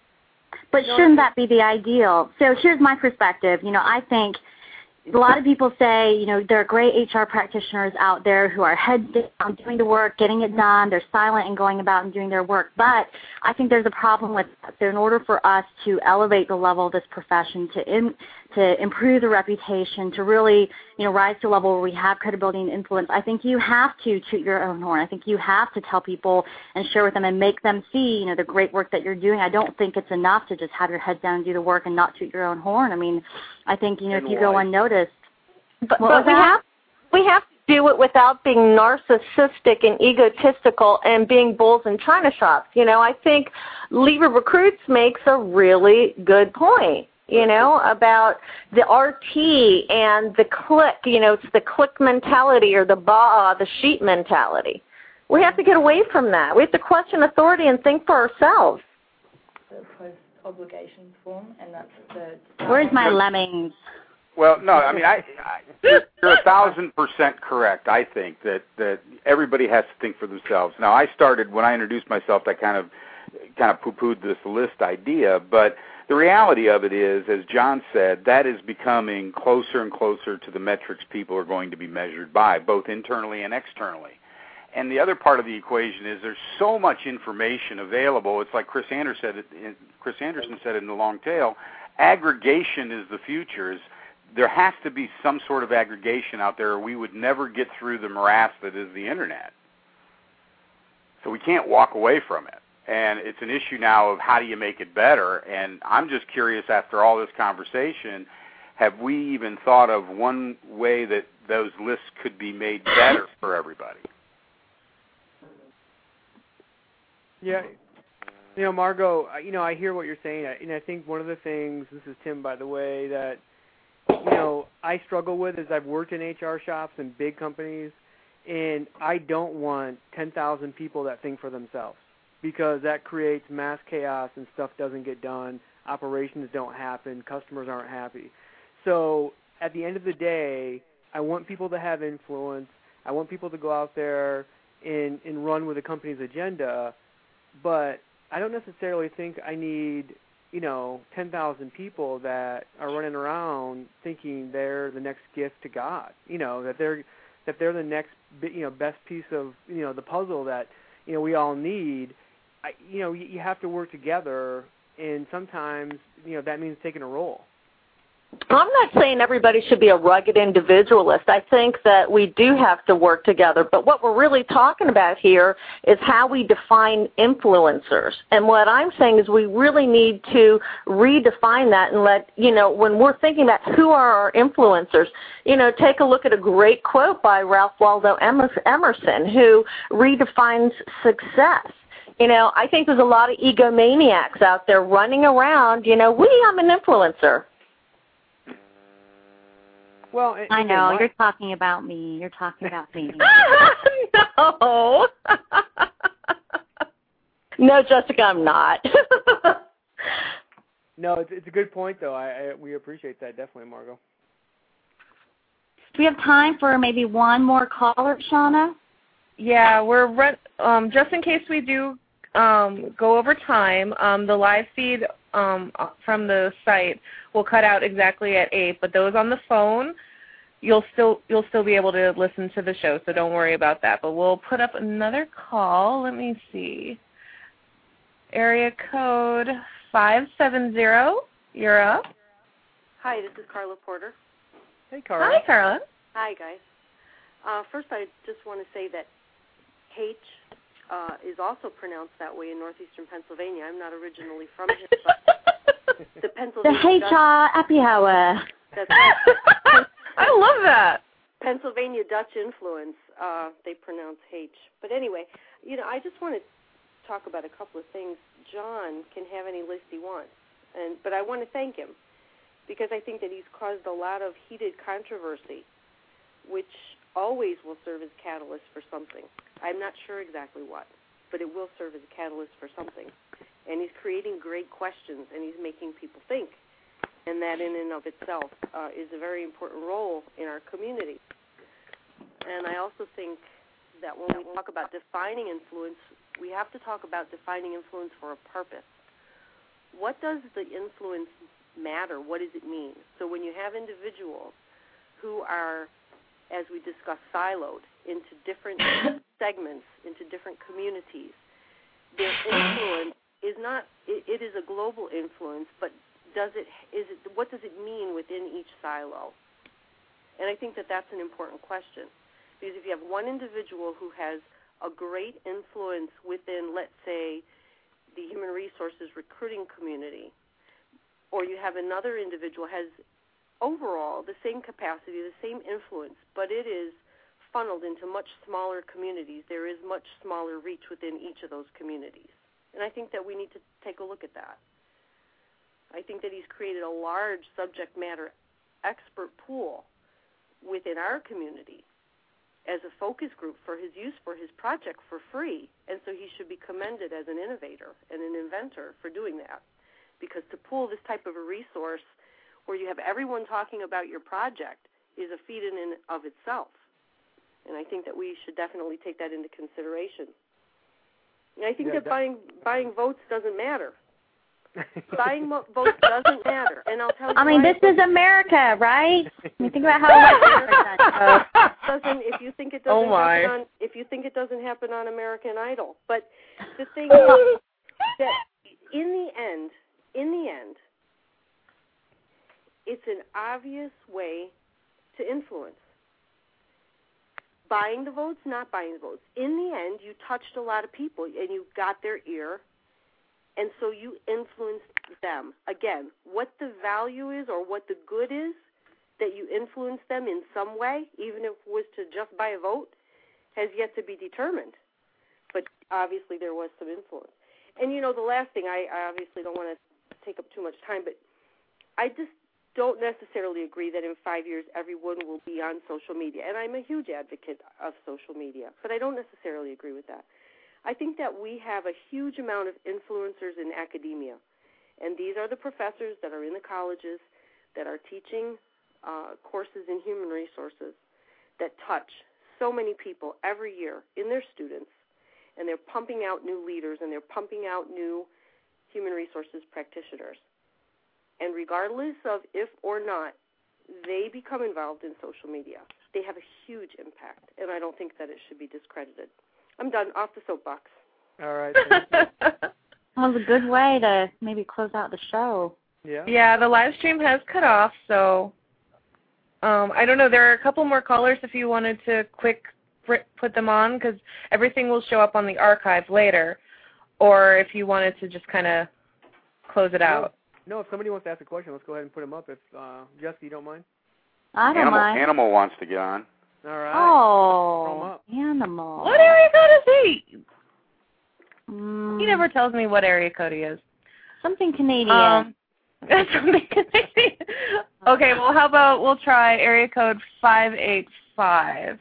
But shouldn't that be the ideal? So here's my perspective. You know, I think a lot of people say, you know, there are great H R practitioners out there who are heads down, doing the work, getting it done. They're silent and going about and doing their work. But I think there's a problem with that. So in order for us to elevate the level of this profession, to in, to improve the reputation, to really, you know, rise to a level where we have credibility and influence, I think you have to toot your own horn. I think you have to tell people and share with them and make them see, you know, the great work that you're doing. I don't think it's enough to just have your head down and do the work and not toot your own horn. I mean, I think, you know, And if you why? go unnoticed. But, What but was we that? have we have to do it without being narcissistic and egotistical and being bulls in china shops. You know, I think Lever Recruits makes a really good point, you know, about the R T and the click. You know, it's the click mentality or the ba, the sheep mentality. We have to get away from that. We have to question authority and think for ourselves. The post-obligation form, and that's the... Where's my lemmings? Well, no, I mean, I, I you're, you're a thousand percent correct. I think that that everybody has to think for themselves. Now, I started when I introduced myself. I kind of kind of poo-pooed this list idea, but the reality of it is, as John said, that is becoming closer and closer to the metrics people are going to be measured by, both internally and externally. And the other part of the equation is there's so much information available. It's like Chris Anderson said. It, Chris Anderson said it in The Long Tail. Aggregation is the future. Is there has to be some sort of aggregation out there, or we would never get through the morass that is the Internet. So we can't walk away from it. And it's an issue now of how do you make it better. And I'm just curious, after all this conversation, have we even thought of one way that those lists could be made better for everybody? Yeah. You know, Margot, you know, I hear what you're saying, and I think one of the things, this is Tim, by the way, that, you know, I struggle with is I've worked in H R shops and big companies, and I don't want ten thousand people that think for themselves, because that creates mass chaos and stuff doesn't get done, operations don't happen, customers aren't happy. So at the end of the day, I want people to have influence. I want people to go out there and, and run with the company's agenda, but I don't necessarily think I need, you know, ten thousand people that are running around thinking they're the next gift to God, you know, that they're that they're the next, you know, best piece of, you know, the puzzle that, you know, we all need. I, you know, you, you have to work together, and sometimes, you know, that means taking a role. I'm not saying everybody should be a rugged individualist. I think that we do have to work together. But what we're really talking about here is how we define influencers. And what I'm saying is we really need to redefine that and let, you know, when we're thinking about who are our influencers, you know, take a look at a great quote by Ralph Waldo Emerson, who redefines success. You know, I think there's a lot of egomaniacs out there running around, you know, we, I'm an influencer. Well, I know. My... You're talking about me. You're talking about me. No. No, Jessica, I'm not. No, it's, it's a good point, though. I, I we appreciate that, definitely, Margot. Do we have time for maybe one more caller, Shauna? Yeah, we're run- um, just in case we do um, go over time, um, the live feed um, from the site will cut out exactly at eight, but those on the phone, you'll still you'll still be able to listen to the show, so don't worry about that. But we'll put up another call. Let me see. Area code five seven zero. You're up. Hi, this is Carla Porter. Hey, Carla. Hi, Carla. Hi, guys. Uh, first, I just want to say that H uh, is also pronounced that way in northeastern Pennsylvania. I'm not originally from here, but the Pennsylvania The H R Happy Hour. That's right. I love that. Pennsylvania Dutch influence, uh, they pronounce H. But anyway, you know, I just want to talk about a couple of things. John can have any list he wants, and but I want to thank him because I think that he's caused a lot of heated controversy, which always will serve as catalyst for something. I'm not sure exactly what, but it will serve as a catalyst for something. And he's creating great questions, and he's making people think. And that in and of itself uh, is a very important role in our community. And I also think that when we talk about defining influence, we have to talk about defining influence for a purpose. What does the influence matter? What does it mean? So when you have individuals who are, as we discussed, siloed into different segments, into different communities, their influence is not, it, it is a global influence, but does it, is it, what does it mean within each silo? And I think that that's an important question. Because if you have one individual who has a great influence within, let's say, the human resources recruiting community, or you have another individual has overall the same capacity, the same influence, but it is funneled into much smaller communities, there is much smaller reach within each of those communities. And I think that we need to take a look at that. I think that he's created a large subject matter expert pool within our community as a focus group for his use for his project for free, and so he should be commended as an innovator and an inventor for doing that. Because to pool this type of a resource where you have everyone talking about your project is a feat in and of itself. And I think that we should definitely take that into consideration. And I think yeah, that, that buying buying votes doesn't matter. Buying mo- votes doesn't matter, and I'll tell you. I mean, this is America, right? I mean, think about how. uh, doesn't if you think it doesn't oh my. happen on if you think it doesn't happen on American Idol, but the thing is that in the end, in the end, it's an obvious way to influence. Buying the votes, not buying the votes. In the end, you touched a lot of people, and you got their ear, and so you influenced them. Again, what the value is or what the good is that you influence them in some way, even if it was to just buy a vote, has yet to be determined. But obviously there was some influence. And, you know, the last thing, I, I obviously don't want to take up too much time, but I just don't necessarily agree that in five years everyone will be on social media. And I'm a huge advocate of social media, but I don't necessarily agree with that. I think that we have a huge amount of influencers in academia, and these are the professors that are in the colleges that are teaching uh, courses in human resources that touch so many people every year in their students, and they're pumping out new leaders, and they're pumping out new human resources practitioners. And regardless of if or not they become involved in social media, they have a huge impact, and I don't think that it should be discredited. I'm done. Off the soapbox. All right. That was a good way to maybe close out the show. Yeah. Yeah, the live stream has cut off, so um, I don't know. There are a couple more callers if you wanted to quick put them on, because everything will show up on the archive later, or if you wanted to just kind of close it out. No, if somebody wants to ask a question, let's go ahead and put them up. If uh, Jessica, you don't mind? I don't Animal, mind. Animal wants to get on. All right. Oh, Animal. What area code is he? Mm, He never tells me what area code he is. something Canadian. Um, something Canadian. Okay, well, how about we'll try area code five eight five.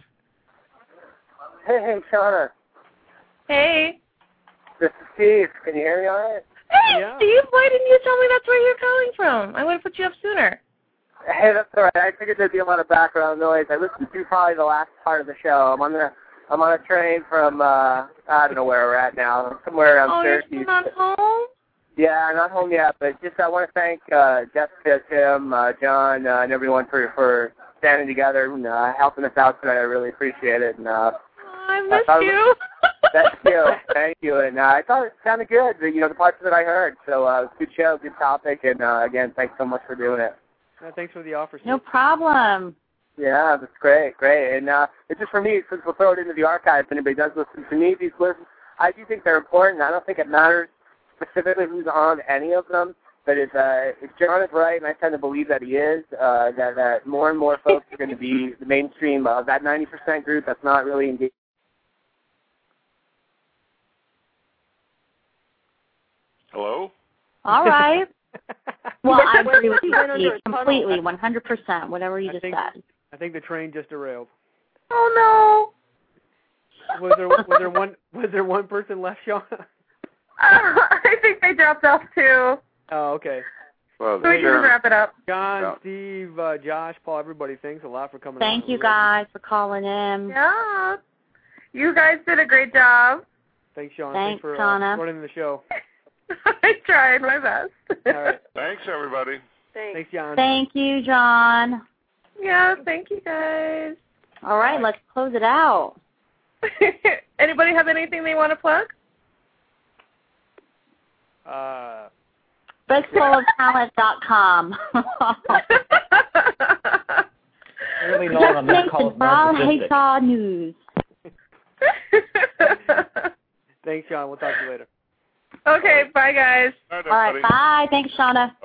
Hey, hey, Shauna. Hey. This is Steve. Can you hear me all right? Hey, Yeah. Steve, why didn't you tell me that's where you're calling from? I would have put you up sooner. Hey, that's all right. I figured there'd be a lot of background noise. I listened to probably the last part of the show. I'm on the I'm on a train from uh I don't know where we're at now. Somewhere around Oh, Syracuse. you're still not home? Yeah, not home yet, but just I want to thank uh Jessica, Tim, uh, John, uh, and everyone for for standing together and uh, helping us out tonight. I really appreciate it. And uh, Oh, I missed I you. Thank you, thank you. And uh, I thought it sounded good. You know, the parts that I heard. So uh, good show, good topic, and uh, again, thanks so much for doing it. Uh, thanks for the offer, Steve. No problem. Yeah, that's great, great. And uh, it's just for me, since we'll throw it into the archive, if anybody does listen to me, these lists, I do think they're important. I don't think it matters specifically who's on any of them, but if, uh, if John is right, and I tend to believe that he is, uh, that, that more and more folks are going to be the mainstream of that ninety percent group that's not really engaged. Hello? All right. Well, I Where- agree with where- you, where- Steve, where- tunnel? completely, one hundred percent, whatever you I just think, said. I think the train just derailed. Oh, Was there was there one was there one person left, Sean? no. I think they dropped off, too. Oh, okay. Well, So we can just wrap it up. John, Yeah. Steve, uh, Josh, Paul, everybody, thanks a lot for coming on. Thank you We love guys for calling in. Yeah. You guys did a great job. Thanks, Sean. Thanks, for Shauna. uh, running the show. I tried my best. All right. Thanks, everybody. Thanks. Thanks, John. Thank you, John. Yeah, thank you guys. All right, let's close it out. Anybody have anything they want to plug? Uh, Fistful of Talent dot com. Really known on that call Brown narcissistic. H R News. thanks, Sean. We'll talk to you later. Okay, bye, guys. All right, All right, everybody. bye. Thanks, Shauna.